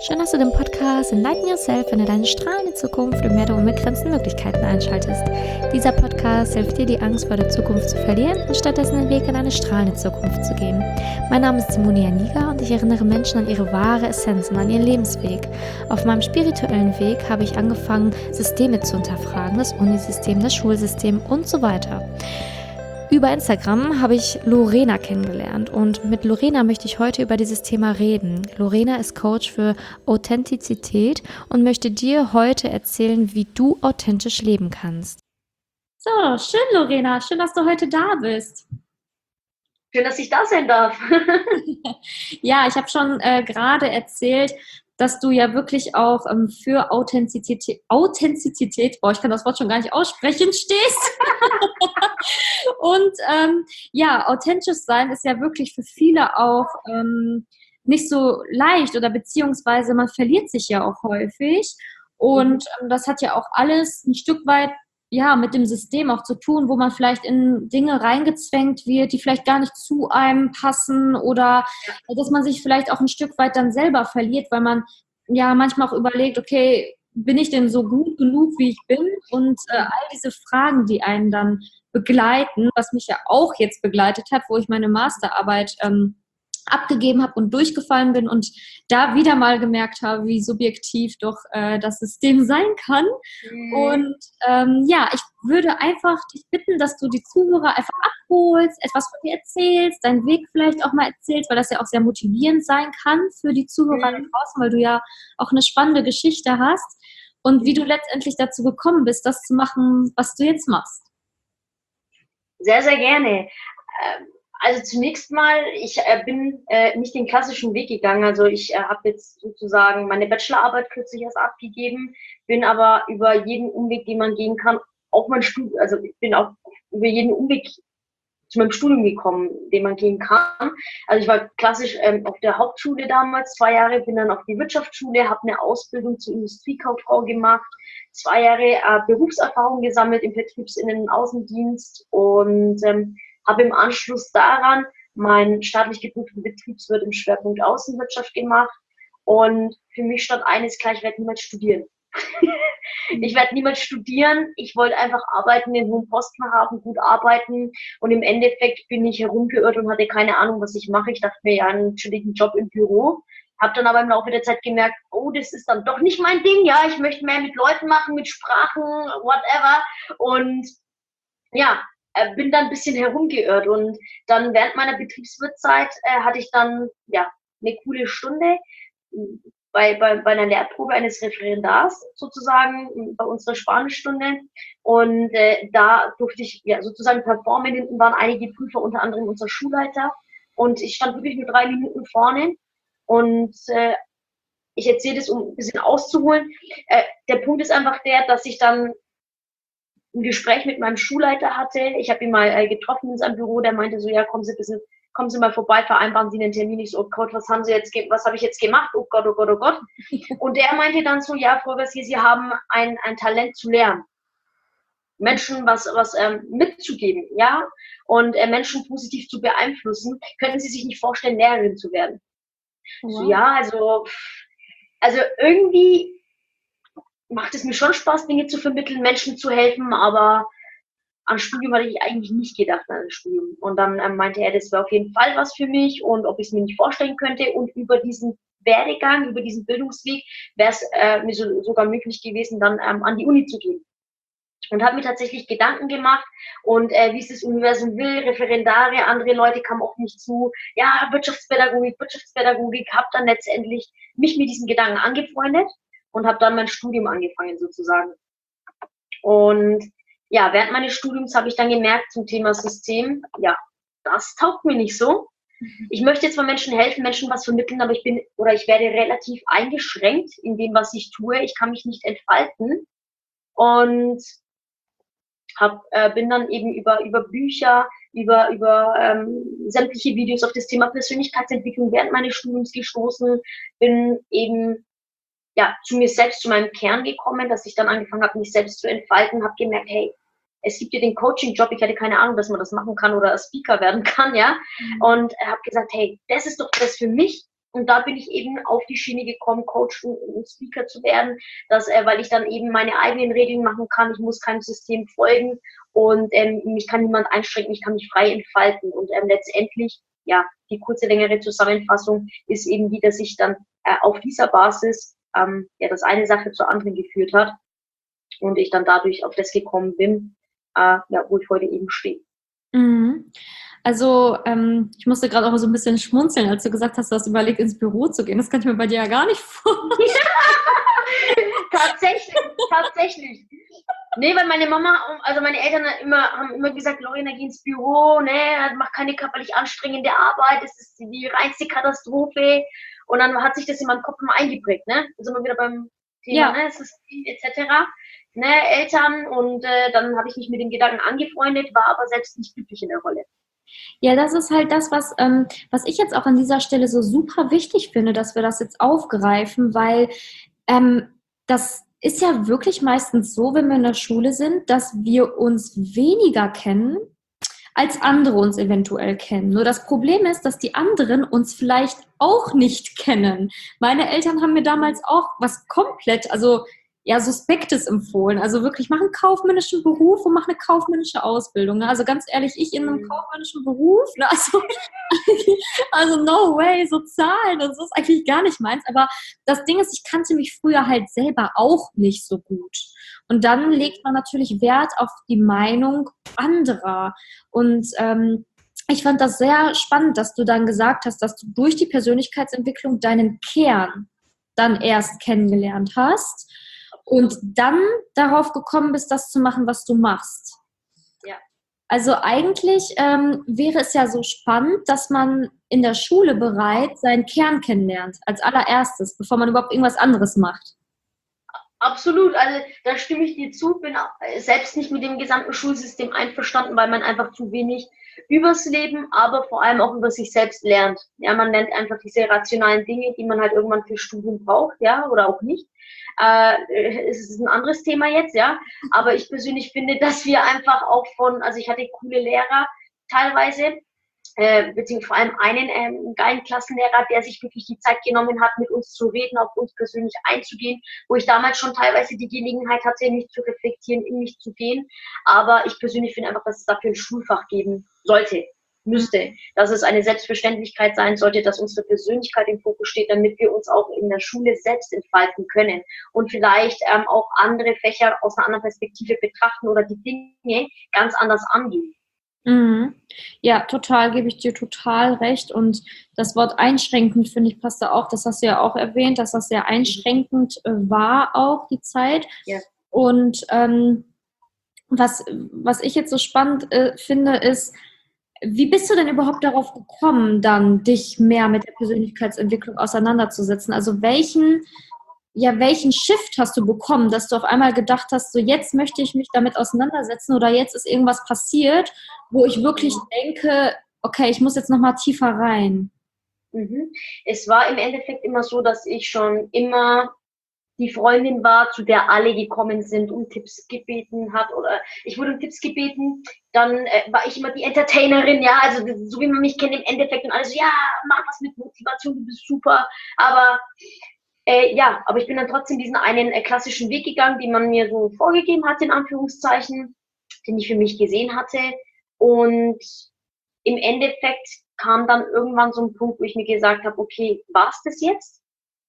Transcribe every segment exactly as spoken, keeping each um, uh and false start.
Schön, dass du den Podcast Enlighten Yourself, wenn du deine strahlende Zukunft und mehr der unbegrenzten Möglichkeiten einschaltest. Dieser Podcast hilft dir, die Angst vor der Zukunft zu verlieren und stattdessen den Weg in eine strahlende Zukunft zu gehen. Mein Name ist Simone Janiga und ich erinnere Menschen an ihre wahre Essenz und an ihren Lebensweg. Auf meinem spirituellen Weg habe ich angefangen, Systeme zu hinterfragen, das Unisystem, das Schulsystem und so weiter. Über Instagram habe ich Lorena kennengelernt und mit Lorena möchte ich heute über dieses Thema reden. Lorena ist Coach für Authentizität und möchte dir heute erzählen, wie du authentisch leben kannst. So, schön Lorena, schön, dass du heute da bist. Schön, dass ich da sein darf. Ja, ich habe schon äh, gerade erzählt, dass du ja wirklich auch ähm, für Authentizität, Authentizität, boah, ich kann das Wort schon gar nicht aussprechen, stehst. Und ähm, ja, authentisch sein ist ja wirklich für viele auch ähm, nicht so leicht oder beziehungsweise man verliert sich ja auch häufig. Und ähm, das hat ja auch alles ein Stück weit ja, mit dem System auch zu tun, wo man vielleicht in Dinge reingezwängt wird, die vielleicht gar nicht zu einem passen oder dass man sich vielleicht auch ein Stück weit dann selber verliert, weil man ja manchmal auch überlegt, okay, bin ich denn so gut genug, wie ich bin? Und äh, all diese Fragen, die einen dann begleiten, was mich ja auch jetzt begleitet hat, wo ich meine Masterarbeit ähm, abgegeben habe und durchgefallen bin und da wieder mal gemerkt habe, wie subjektiv doch äh, das System sein kann. Mhm. Und ähm, ja, ich würde einfach dich bitten, dass du die Zuhörer einfach abholst, etwas von dir erzählst, deinen Weg vielleicht auch mal erzählst, weil das ja auch sehr motivierend sein kann für die Zuhörer da draußen, weil du ja auch eine spannende Geschichte hast und wie du letztendlich dazu gekommen bist, das zu machen, was du jetzt machst. Sehr, sehr gerne. Also zunächst mal, ich äh, bin äh, nicht den klassischen Weg gegangen. Also ich äh, habe jetzt sozusagen meine Bachelorarbeit kürzlich erst abgegeben, bin aber über jeden Umweg, den man gehen kann, auch mein Studium, also ich bin auch über jeden Umweg zu meinem Studium gekommen, den man gehen kann. Also ich war klassisch ähm, auf der Hauptschule damals, zwei Jahre, bin dann auf die Wirtschaftsschule, habe eine Ausbildung zur Industriekauffrau gemacht, zwei Jahre äh, Berufserfahrung gesammelt im Vertriebsinnen- und Außendienst und ähm, habe im Anschluss daran meinen staatlich geprüften Betriebswirt im Schwerpunkt Außenwirtschaft gemacht und für mich stand eines klar, ich werde niemals studieren. Ich werde niemals studieren, ich wollte einfach arbeiten, den hohen Posten haben, gut arbeiten und im Endeffekt bin ich herumgeirrt und hatte keine Ahnung, was ich mache. Ich dachte mir, ja, einen chilligen Job im Büro. Habe dann aber im Laufe der Zeit gemerkt, oh, das ist dann doch nicht mein Ding, ja, ich möchte mehr mit Leuten machen, mit Sprachen, whatever und ja, bin dann ein bisschen herumgeirrt und dann während meiner Betriebswirtzeit äh, hatte ich dann ja eine coole Stunde bei, bei, bei einer Lehrprobe eines Referendars sozusagen bei unserer Spanischstunde und äh, da durfte ich ja sozusagen performen. Hinten waren einige Prüfer, unter anderem unser Schulleiter und ich stand wirklich nur drei Minuten vorne und äh, ich erzähle das, um ein bisschen auszuholen. Äh, der Punkt ist einfach der, dass ich dann ein Gespräch mit meinem Schulleiter hatte. Ich habe ihn mal äh, getroffen in seinem Büro, der meinte so, ja, kommen Sie bisschen, kommen Sie mal vorbei, vereinbaren Sie einen Termin. Ich so, oh Gott, was haben Sie jetzt, was habe ich jetzt gemacht? Oh Gott, oh Gott, oh Gott. Und der meinte dann so, ja, Frau Garcia, Sie haben ein, ein Talent zu lernen. Menschen was, was ähm, mitzugeben, ja, und äh, Menschen positiv zu beeinflussen. Können Sie sich nicht vorstellen, Lehrerin zu werden? Wow. So, ja, also, also irgendwie macht es mir schon Spaß, Dinge zu vermitteln, Menschen zu helfen, aber an Studium hatte ich eigentlich nicht gedacht, an das Studium. Und dann ähm, meinte er, das wäre auf jeden Fall was für mich und ob ich es mir nicht vorstellen könnte. Und über diesen Werdegang, über diesen Bildungsweg wäre es äh, mir so, sogar möglich gewesen, dann ähm, an die Uni zu gehen. Und habe mir tatsächlich Gedanken gemacht und äh, wie es das Universum will, Referendare, andere Leute kamen auf mich zu, ja, Wirtschaftspädagogik, Wirtschaftspädagogik, habe dann letztendlich mich mit diesen Gedanken angefreundet und habe dann mein Studium angefangen sozusagen. Und ja, während meines Studiums habe ich dann gemerkt zum Thema System, ja, das taugt mir nicht so. Ich möchte zwar Menschen helfen, Menschen was vermitteln, aber ich bin oder ich werde relativ eingeschränkt in dem, was ich tue. Ich kann mich nicht entfalten und hab, äh, bin dann eben über über Bücher, über über ähm, sämtliche Videos auf das Thema Persönlichkeitsentwicklung während meines Studiums gestoßen, bin eben ja, zu mir selbst, zu meinem Kern gekommen, dass ich dann angefangen habe, mich selbst zu entfalten, habe gemerkt, hey, es gibt ja den Coaching-Job, ich hatte keine Ahnung, dass man das machen kann oder Speaker werden kann, ja, mhm. und habe gesagt, hey, das ist doch das für mich Und da bin ich eben auf die Schiene gekommen, Coach und, und Speaker zu werden, dass, äh, weil ich dann eben meine eigenen Regeln machen kann. Ich muss keinem System folgen und ähm, mich kann niemand einschränken, ich kann mich frei entfalten. Und ähm, letztendlich, ja, die kurze, längere Zusammenfassung ist eben die, dass ich dann äh, auf dieser Basis, ähm, ja, das eine Sache zur anderen geführt hat und ich dann dadurch auf das gekommen bin, äh, ja, wo ich heute eben stehe. Mhm. Also ähm, ich musste gerade auch so ein bisschen schmunzeln, als du gesagt hast, du hast überlegt, ins Büro zu gehen. Das kann ich mir bei dir ja gar nicht vorstellen. Tatsächlich, tatsächlich. Nee, weil meine Mama, also meine Eltern immer, haben immer gesagt, Lorena, geh ins Büro, ne, mach keine körperlich anstrengende Arbeit, das ist die reinste Katastrophe. Und dann hat sich das in meinem Kopf immer eingeprägt, ne? Da sind wir wieder beim Thema, Ja. ne, System et cetera. Ne, Eltern und äh, dann habe ich mich mit dem Gedanken angefreundet, war aber selbst nicht glücklich in der Rolle. Ja, das ist halt das, was, ähm, was ich jetzt auch an dieser Stelle so super wichtig finde, dass wir das jetzt aufgreifen, weil ähm, das ist ja wirklich meistens so, wenn wir in der Schule sind, dass wir uns weniger kennen, als andere uns eventuell kennen. Nur das Problem ist, dass die anderen uns vielleicht auch nicht kennen. Meine Eltern haben mir damals auch was komplett, also ja, Suspektes empfohlen. Also wirklich, mach einen kaufmännischen Beruf und mach eine kaufmännische Ausbildung. Ne? Also ganz ehrlich, ich in einem kaufmännischen Beruf, ne? also, also no way, so Zahlen und so ist eigentlich gar nicht meins. Aber das Ding ist, ich kannte mich früher halt selber auch nicht so gut. Und dann legt man natürlich Wert auf die Meinung anderer. Und ähm, ich fand das sehr spannend, dass du dann gesagt hast, dass du durch die Persönlichkeitsentwicklung deinen Kern dann erst kennengelernt hast und dann darauf gekommen bist, das zu machen, was du machst. Ja. Also eigentlich ähm, wäre es ja so spannend, dass man in der Schule bereits seinen Kern kennenlernt, als allererstes, bevor man überhaupt irgendwas anderes macht. Absolut, also da stimme ich dir zu, bin selbst nicht mit dem gesamten Schulsystem einverstanden, weil man einfach zu wenig übers Leben, aber vor allem auch über sich selbst lernt. Ja, man lernt einfach diese rationalen Dinge, die man halt irgendwann für Studium braucht, ja, oder auch nicht. Äh, es ist ein anderes Thema jetzt, ja, aber ich persönlich finde, dass wir einfach auch von, also ich hatte coole Lehrer teilweise, Äh, beziehungsweise vor allem einen ähm, geilen Klassenlehrer, der sich wirklich die Zeit genommen hat, mit uns zu reden, auf uns persönlich einzugehen, wo ich damals schon teilweise die Gelegenheit hatte, mich zu reflektieren, in mich zu gehen. Aber ich persönlich finde einfach, dass es dafür ein Schulfach geben sollte, müsste, dass es eine Selbstverständlichkeit sein sollte, dass unsere Persönlichkeit im Fokus steht, damit wir uns auch in der Schule selbst entfalten können und vielleicht ähm, auch andere Fächer aus einer anderen Perspektive betrachten oder die Dinge ganz anders angehen. Mhm. Ja, total, gebe ich dir total recht. Und das Wort einschränkend, finde ich, passt da auch. Das hast du ja auch erwähnt, dass das sehr einschränkend äh, war auch die Zeit. Ja. Und ähm, was, was ich jetzt so spannend äh, finde, ist, wie bist du denn überhaupt darauf gekommen, dann dich mehr mit der Persönlichkeitsentwicklung auseinanderzusetzen? Also welchen, ja, welchen Shift hast du bekommen, dass du auf einmal gedacht hast, so jetzt möchte ich mich damit auseinandersetzen oder jetzt ist irgendwas passiert, wo ich wirklich denke, okay, ich muss jetzt nochmal tiefer rein. Mhm. Es war im Endeffekt immer so, dass ich schon immer die Freundin war, zu der alle gekommen sind, um Tipps gebeten hat oder ich wurde um Tipps gebeten, dann äh, war ich immer die Entertainerin, ja, also so wie man mich kennt im Endeffekt und alles, ja, mach was mit Motivation, du bist super, aber äh, ja, aber ich bin dann trotzdem diesen einen äh, klassischen Weg gegangen, den man mir so vorgegeben hat, in Anführungszeichen, den ich für mich gesehen hatte und im Endeffekt kam dann irgendwann so ein Punkt, wo ich mir gesagt habe, okay, war's das jetzt?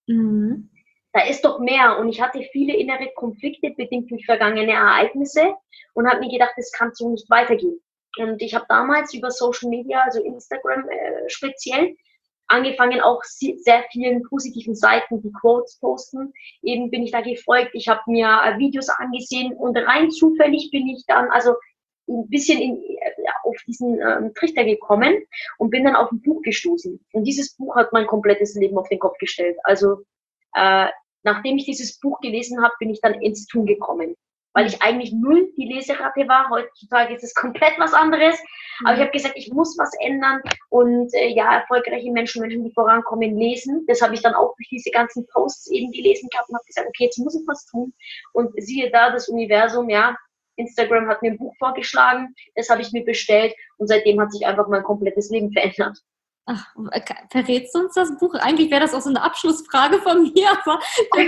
Mhm. Da ist doch mehr. Und ich hatte viele innere Konflikte bedingt durch vergangene Ereignisse und habe mir gedacht, das kann so nicht weitergehen. Und ich habe damals über Social Media, also Instagram äh, speziell, angefangen auch sehr vielen positiven Seiten, die Quotes posten. Eben bin ich da gefolgt. Ich habe mir äh, Videos angesehen und rein zufällig bin ich dann, also ein bisschen in, äh, auf diesen ähm, Trichter gekommen und bin dann auf ein Buch gestoßen. Und dieses Buch hat mein komplettes Leben auf den Kopf gestellt. Also äh, nachdem ich dieses Buch gelesen habe, bin ich dann ins Tun gekommen. Weil ich eigentlich null die Leseratte war. Heutzutage ist es komplett was anderes. Aber ich habe gesagt, ich muss was ändern. Und äh, ja, erfolgreiche Menschen, Menschen, die vorankommen, lesen. Das habe ich dann auch durch diese ganzen Posts eben gelesen gehabt und habe gesagt, okay, jetzt muss ich was tun. Und siehe da, das Universum, ja, Instagram hat mir ein Buch vorgeschlagen. Das habe ich mir bestellt. Und seitdem hat sich einfach mein komplettes Leben verändert. Ach, äh, verrätst du uns das Buch? Eigentlich wäre das auch so eine Abschlussfrage von mir, aber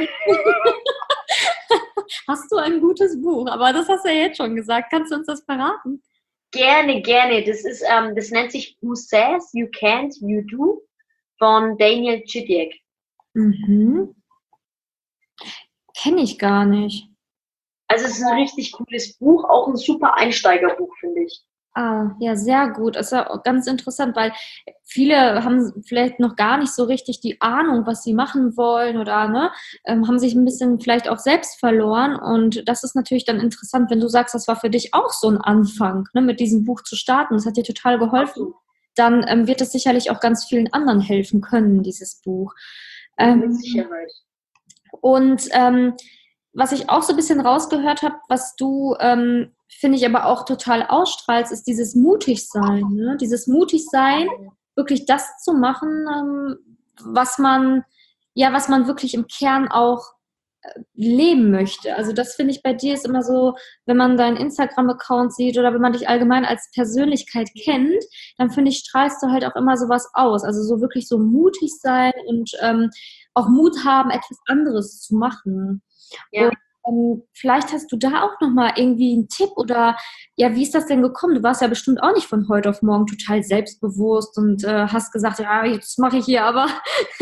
hast du ein gutes Buch? Aber das hast du ja jetzt schon gesagt. Kannst du uns das verraten? Gerne, gerne. Das ist, ähm, das nennt sich Who Says You Can't, You Do von Daniel Chidiek. Mhm. Kenne ich gar nicht. Also es ist ein richtig cooles Buch, auch ein super Einsteigerbuch, finde ich. Ah, ja, sehr gut. Das ist ja auch ganz interessant, weil viele haben vielleicht noch gar nicht so richtig die Ahnung, was sie machen wollen oder ne, ähm, haben sich ein bisschen vielleicht auch selbst verloren. Und das ist natürlich dann interessant, wenn du sagst, das war für dich auch so ein Anfang, ne, mit diesem Buch zu starten. Das hat dir total geholfen. Dann ähm, wird es sicherlich auch ganz vielen anderen helfen können, dieses Buch. Ja, mit Ähm, Sicherheit. und ähm, was ich auch so ein bisschen rausgehört habe, was du, ähm, finde ich, aber auch total ausstrahlst, ist dieses Mutigsein. Ne? Dieses Mutigsein, wirklich das zu machen, ähm, was man, ja, was man wirklich im Kern auch äh, leben möchte. Also das finde ich bei dir ist immer so, wenn man deinen Instagram-Account sieht oder wenn man dich allgemein als Persönlichkeit kennt, dann finde ich, strahlst du halt auch immer sowas aus. Also so wirklich so mutig sein und ähm, auch Mut haben, etwas anderes zu machen. Ja. Und ähm, vielleicht hast du da auch nochmal irgendwie einen Tipp oder ja, wie ist das denn gekommen? Du warst ja bestimmt auch nicht von heute auf morgen total selbstbewusst und äh, hast gesagt, ja, jetzt mache ich hier aber.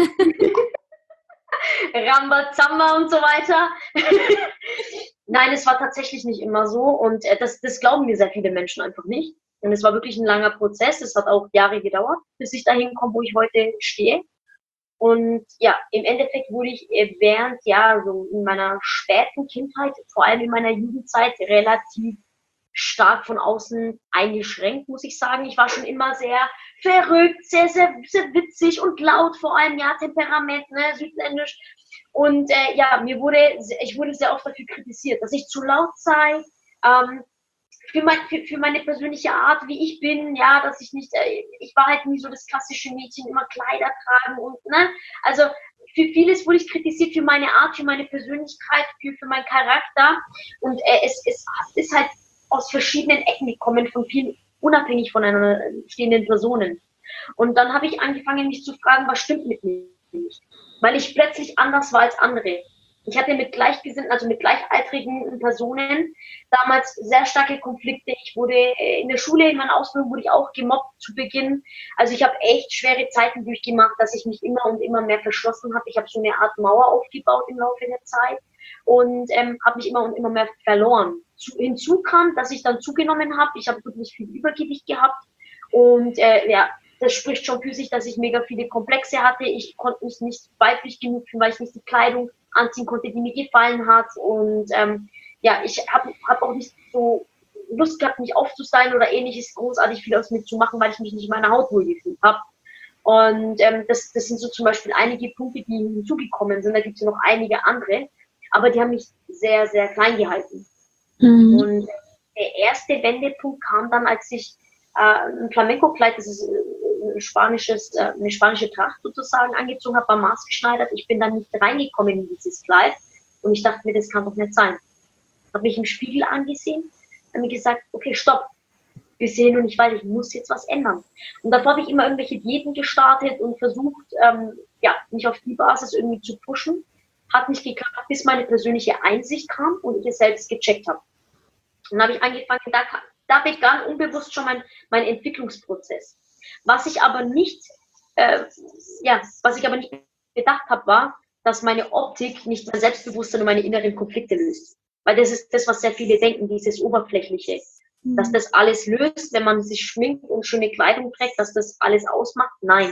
Rambazamba und so weiter. Nein, es war tatsächlich nicht immer so und äh, das, das glauben mir sehr viele Menschen einfach nicht. Und es war wirklich ein langer Prozess. Es hat auch Jahre gedauert, bis ich dahin komme, wo ich heute stehe. Und ja, im Endeffekt wurde ich während, ja, so in meiner späten Kindheit, vor allem in meiner Jugendzeit, relativ stark von außen eingeschränkt, muss ich sagen. Ich war schon immer sehr verrückt, sehr, sehr, sehr witzig und laut, vor allem, ja, Temperament, ne, südländisch. Und äh, ja, mir wurde, ich wurde sehr oft dafür kritisiert, dass ich zu laut sei, ähm, für, mein, für, für meine persönliche Art, wie ich bin, ja, dass ich nicht, äh, ich war halt nie so das klassische Mädchen, immer Kleider tragen und, ne, also für vieles wurde ich kritisiert, für meine Art, für meine Persönlichkeit, für, für meinen Charakter und äh, es, es ist halt aus verschiedenen Ecken gekommen, von vielen, unabhängig voneinander stehenden Personen. Und dann habe ich angefangen, mich zu fragen, was stimmt mit mir nicht? Weil ich plötzlich anders war als andere. Ich hatte mit Gleichgesinnten, also mit gleichaltrigen Personen damals sehr starke Konflikte. Ich wurde in der Schule, in meiner Ausbildung wurde ich auch gemobbt zu Beginn. Also ich habe echt schwere Zeiten durchgemacht, dass ich mich immer und immer mehr verschlossen habe. Ich habe so eine Art Mauer aufgebaut im Laufe der Zeit und ähm, habe mich immer und immer mehr verloren. Zu, hinzu kam, dass ich dann zugenommen habe. Ich habe wirklich viel Übergewicht gehabt und äh, ja, das spricht schon für sich, dass ich mega viele Komplexe hatte. Ich konnte mich nicht weiblich genug fühlen, weil ich nicht die Kleidung anziehen konnte, die mir gefallen hat. Und ähm, ja, ich habe hab auch nicht so Lust gehabt, mich aufzusteilen oder ähnliches, großartig viel aus mir zu machen, weil ich mich nicht in meiner Haut wohlgefühlt habe. Und ähm, das, das sind so zum Beispiel einige Punkte, die hinzugekommen sind. Da gibt es ja noch einige andere, aber die haben mich sehr, sehr klein gehalten. Mhm. Und der erste Wendepunkt kam dann, als ich äh, ein Flamenco-Kleid, das ist ein spanisches, äh, eine spanische Tracht sozusagen angezogen habe, war maßgeschneidert. Ich bin dann nicht reingekommen in dieses Kleid und ich dachte mir, das kann doch nicht sein. Habe mich im Spiegel angesehen, habe mir gesagt, okay, stopp, bis hierhin und ich weiß, ich muss jetzt was ändern. Und davor habe ich immer irgendwelche Diäten gestartet und versucht, ähm, ja, mich auf die Basis irgendwie zu pushen. Hat nicht geklappt, bis meine persönliche Einsicht kam und ich es selbst gecheckt habe. Und dann habe ich angefangen, da, da begann unbewusst schon mein, mein Entwicklungsprozess. Was ich aber nicht, äh, ja, was ich aber nicht gedacht habe, war, dass meine Optik nicht mein Selbstbewusstsein und meine inneren Konflikte löst. Weil das ist das, was sehr viele denken, dieses Oberflächliche. Mhm. Dass das alles löst, wenn man sich schminkt und schöne Kleidung trägt, dass das alles ausmacht. Nein.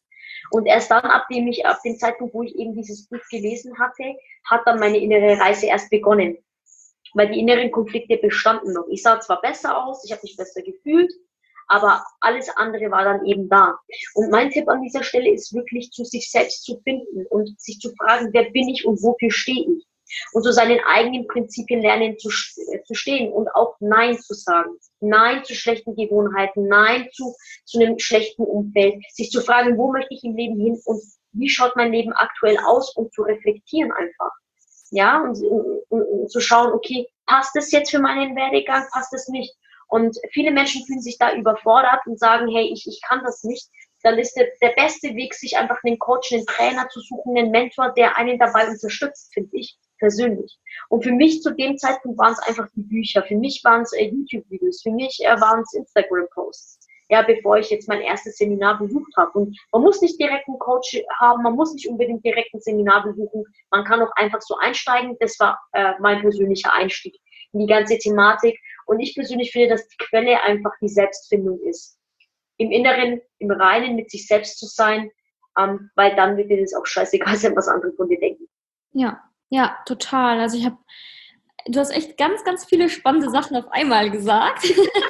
Und erst dann, ab dem ich, ab dem Zeitpunkt, wo ich eben dieses Buch gelesen hatte, hat dann meine innere Reise erst begonnen. Weil die inneren Konflikte bestanden noch. Ich sah zwar besser aus, ich habe mich besser gefühlt, aber alles andere war dann eben da. Und mein Tipp an dieser Stelle ist wirklich, zu sich selbst zu finden und sich zu fragen, wer bin ich und wofür stehe ich? Und zu seinen eigenen Prinzipien lernen zu, zu stehen und auch Nein zu sagen. Nein zu schlechten Gewohnheiten, Nein zu, zu einem schlechten Umfeld. Sich zu fragen, wo möchte ich im Leben hin und wie schaut mein Leben aktuell aus, und zu reflektieren einfach. Ja, und, und, und zu schauen, okay, passt das jetzt für meinen Werdegang, passt das nicht? Und viele Menschen fühlen sich da überfordert und sagen, hey, ich, ich kann das nicht. dann ist der, der beste Weg, sich einfach einen Coach, einen Trainer zu suchen, einen Mentor, der einen dabei unterstützt, finde ich persönlich. Und für mich zu dem Zeitpunkt waren es einfach die Bücher, für mich waren es äh, YouTube-Videos, für mich äh, waren es Instagram-Posts. Ja, bevor ich jetzt mein erstes Seminar besucht habe. Und man muss nicht direkt einen Coach haben, man muss nicht unbedingt direkt ein Seminar besuchen, man kann auch einfach so einsteigen. Das war äh, mein persönlicher Einstieg in die ganze Thematik. Und ich persönlich finde, dass die Quelle einfach die Selbstfindung ist. Im Inneren, im Reinen mit sich selbst zu sein, ähm, weil dann wird dir das auch scheißegal sein, was andere von dir denken. Ja, ja, total. Also ich habe, du hast echt ganz, ganz viele spannende Sachen auf einmal gesagt.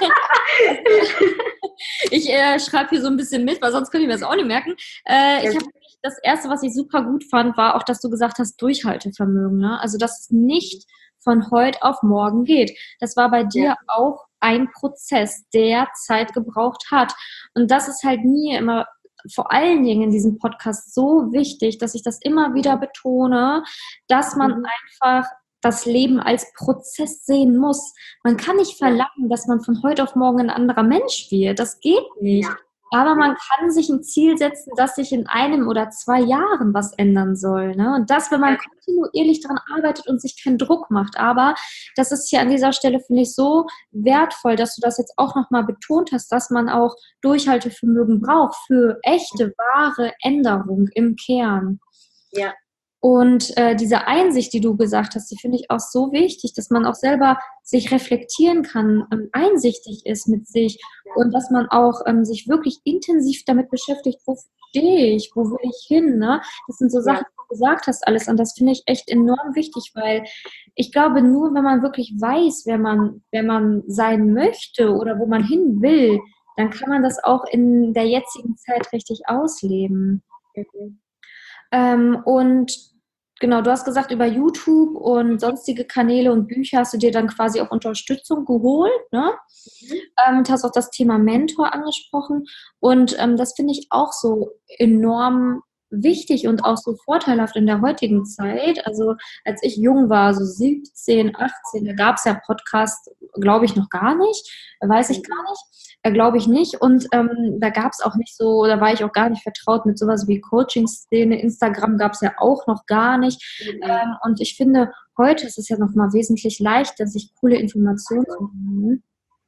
Ich äh, schreibe hier so ein bisschen mit, weil sonst könnte ich mir das auch nicht merken. Äh, ich habe das Erste, was ich super gut fand, war auch, dass du gesagt hast, Durchhaltevermögen. Ne? Also, dass es nicht von heute auf morgen geht. Das war bei dir Ja. auch ein Prozess, der Zeit gebraucht hat. Und das ist halt mir immer, vor allen Dingen in diesem Podcast, so wichtig, dass ich das immer wieder betone, dass man Mhm. einfach das Leben als Prozess sehen muss. Man kann nicht verlangen, dass man von heute auf morgen ein anderer Mensch wird. Das geht nicht. Ja. Aber man kann sich ein Ziel setzen, dass sich in einem oder zwei Jahren was ändern soll. Ne? Und das, wenn man kontinuierlich daran arbeitet und sich keinen Druck macht. Aber das ist hier an dieser Stelle, finde ich, so wertvoll, dass du das jetzt auch nochmal betont hast, dass man auch Durchhaltevermögen braucht für echte, wahre Änderung im Kern. Ja. Und äh, diese Einsicht, die du gesagt hast, die finde ich auch so wichtig, dass man auch selber sich reflektieren kann, ähm, einsichtig ist mit sich und dass man auch ähm, sich wirklich intensiv damit beschäftigt, wo stehe ich, wo will ich hin, ne? Das sind so Sachen, die du gesagt hast, alles. Und das finde ich echt enorm wichtig, weil ich glaube, nur wenn man wirklich weiß, wer man, wer man sein möchte oder wo man hin will, dann kann man das auch in der jetzigen Zeit richtig ausleben. Mhm. Ähm, und genau, du hast gesagt, über YouTube und sonstige Kanäle und Bücher hast du dir dann quasi auch Unterstützung geholt, ne? Mhm. Ähm, und hast auch das Thema Mentor angesprochen. Und ähm, das finde ich auch so enorm wichtig und auch so vorteilhaft in der heutigen Zeit. Also als ich jung war, so siebzehn, achtzehn, da gab es ja Podcasts, glaube ich, noch gar nicht, weiß ich gar nicht, äh, glaube ich nicht. Und ähm, da gab es auch nicht so, da war ich auch gar nicht vertraut mit sowas wie Coaching-Szene. Instagram gab es ja auch noch gar nicht. Mhm. Ähm, und ich finde, heute ist es ja noch mal wesentlich leichter, sich coole Informationen zu holen.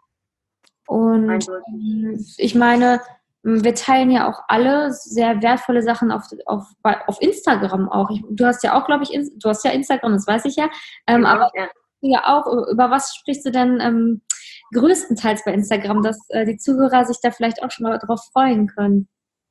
Und Eindeutig. ähm, ich meine, wir teilen ja auch alle sehr wertvolle Sachen auf, auf, bei- auf Instagram auch. Ich, du hast ja auch, glaube ich, in, du hast ja Instagram, das weiß ich ja. Ähm, Genau, aber ja. ja auch, über was sprichst du denn ähm, größtenteils bei Instagram, dass äh, die Zuhörer sich da vielleicht auch schon mal drauf freuen können?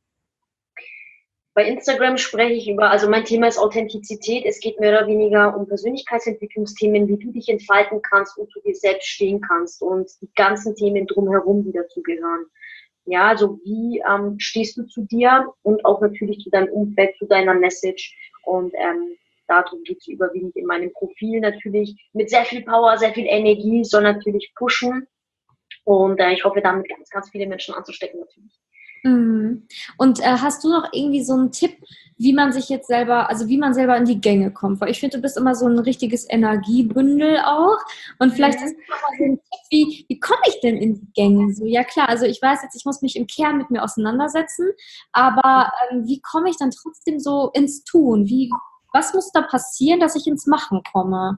Bei Instagram spreche ich über, also mein Thema ist Authentizität. Es geht mehr oder weniger um Persönlichkeitsentwicklungsthemen, wie du dich entfalten kannst und zu dir selbst stehen kannst und die ganzen Themen drumherum, die dazugehören. Ja, also wie ähm, stehst du zu dir und auch natürlich zu deinem Umfeld, zu deiner Message. Und ähm, darum geht es überwiegend in meinem Profil natürlich mit sehr viel Power, sehr viel Energie, soll natürlich pushen. Und äh, ich hoffe, damit ganz, ganz viele Menschen anzustecken natürlich. Mhm. Und äh, hast du noch irgendwie so einen Tipp, wie man sich jetzt selber, also wie man selber in die Gänge kommt? Weil ich finde, du bist immer so ein richtiges Energiebündel auch. Und vielleicht Mhm. hast du noch mal so einen Tipp, wie, wie komme ich denn in die Gänge? So, ja klar, also ich weiß jetzt, ich muss mich im Kern mit mir auseinandersetzen, aber ähm, wie komme ich dann trotzdem so ins Tun? Wie, was muss da passieren, dass ich ins Machen komme?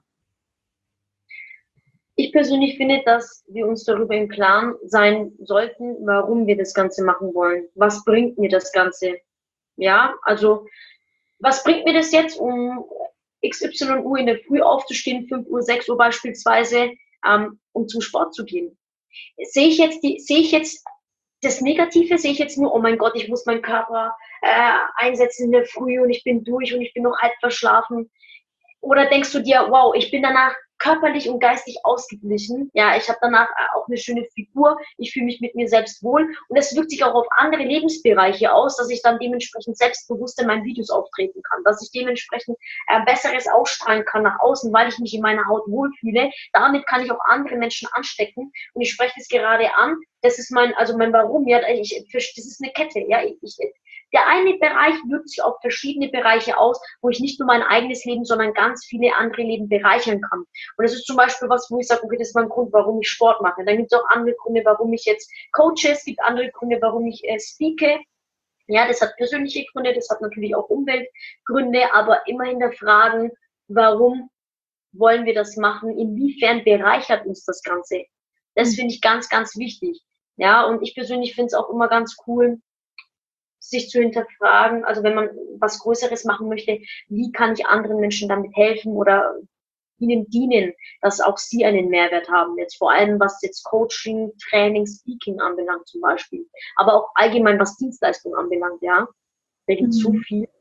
Ich persönlich finde, dass wir uns darüber im Klaren sein sollten, warum wir das Ganze machen wollen. Was bringt mir das Ganze? Ja, also, was bringt mir das jetzt, um X Y Uhr in der Früh aufzustehen, fünf Uhr, sechs Uhr beispielsweise, ähm, um zum Sport zu gehen? Sehe ich jetzt die, sehe ich jetzt das Negative, sehe ich jetzt nur, oh mein Gott, ich muss meinen Körper äh, einsetzen in der Früh und ich bin durch und ich bin noch halb verschlafen. Oder denkst du dir, wow, ich bin danach körperlich und geistig ausgeglichen. Ja, ich habe danach auch eine schöne Figur. Ich fühle mich mit mir selbst wohl. Und es wirkt sich auch auf andere Lebensbereiche aus, dass ich dann dementsprechend selbstbewusst in meinen Videos auftreten kann. Dass ich dementsprechend äh, Besseres ausstrahlen kann nach außen, weil ich mich in meiner Haut wohlfühle. Damit kann ich auch andere Menschen anstecken. Und ich spreche das gerade an. Das ist mein, also mein Warum. Ja, ich, das ist eine Kette. Ja, ich, der eine Bereich wirkt sich auf verschiedene Bereiche aus, wo ich nicht nur mein eigenes Leben, sondern ganz viele andere Leben bereichern kann. Und das ist zum Beispiel was, wo ich sage, okay, das ist mein Grund, warum ich Sport mache. Dann gibt es auch andere Gründe, warum ich jetzt coache. Es gibt andere Gründe, warum ich äh, speake. Ja, das hat persönliche Gründe, das hat natürlich auch Umweltgründe, aber immer hinterfragen, warum wollen wir das machen? Inwiefern bereichert uns das Ganze? Das finde ich ganz, ganz wichtig. Ja, und ich persönlich finde es auch immer ganz cool, sich zu hinterfragen, also wenn man was Größeres machen möchte, wie kann ich anderen Menschen damit helfen oder ihnen dienen, dass auch sie einen Mehrwert haben. Jetzt vor allem, was jetzt Coaching, Training, Speaking anbelangt zum Beispiel. Aber auch allgemein, was Dienstleistung anbelangt, ja. Da gibt es so Mhm. viel.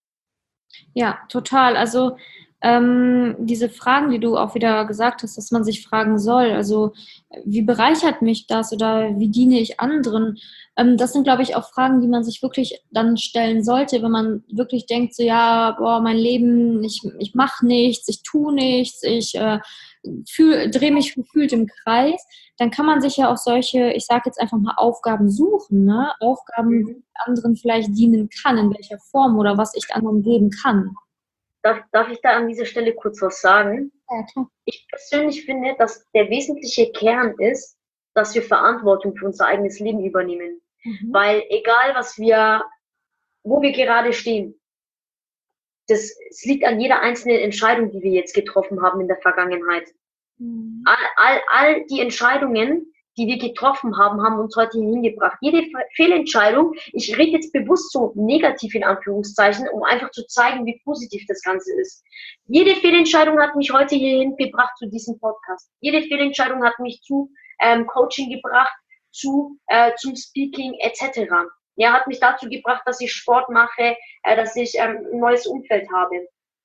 Ja, total. Also ähm, diese Fragen, die du auch wieder gesagt hast, dass man sich fragen soll, also wie bereichert mich das oder wie diene ich anderen? Ähm, das sind, glaube ich, auch Fragen, die man sich wirklich dann stellen sollte, wenn man wirklich denkt, so ja, boah, mein Leben, ich, ich mache nichts, ich tue nichts, ich äh, drehe mich gefühlt im Kreis. Dann kann man sich ja auch solche, ich sage jetzt einfach mal Aufgaben suchen, ne? Aufgaben, Mhm. anderen vielleicht dienen kann, in welcher Form oder was ich anderen geben kann. Darf, darf ich da an dieser Stelle kurz was sagen? Ja, klar. Ich persönlich finde, dass der wesentliche Kern ist, dass wir Verantwortung für unser eigenes Leben übernehmen. Mhm. Weil egal, was wir, wo wir gerade stehen, das, es liegt an jeder einzelnen Entscheidung, die wir jetzt getroffen haben in der Vergangenheit. Mhm. All, all, all die Entscheidungen, die wir getroffen haben, haben uns heute hier hingebracht. Jede Fehlentscheidung, ich rede jetzt bewusst so negativ in Anführungszeichen, um einfach zu zeigen, wie positiv das Ganze ist. Jede Fehlentscheidung hat mich heute hierhin gebracht zu diesem Podcast. Jede Fehlentscheidung hat mich zu ähm, Coaching gebracht, zu äh, zum Speaking et cetera. Ja, hat mich dazu gebracht, dass ich Sport mache, äh, dass ich ähm, ein neues Umfeld habe.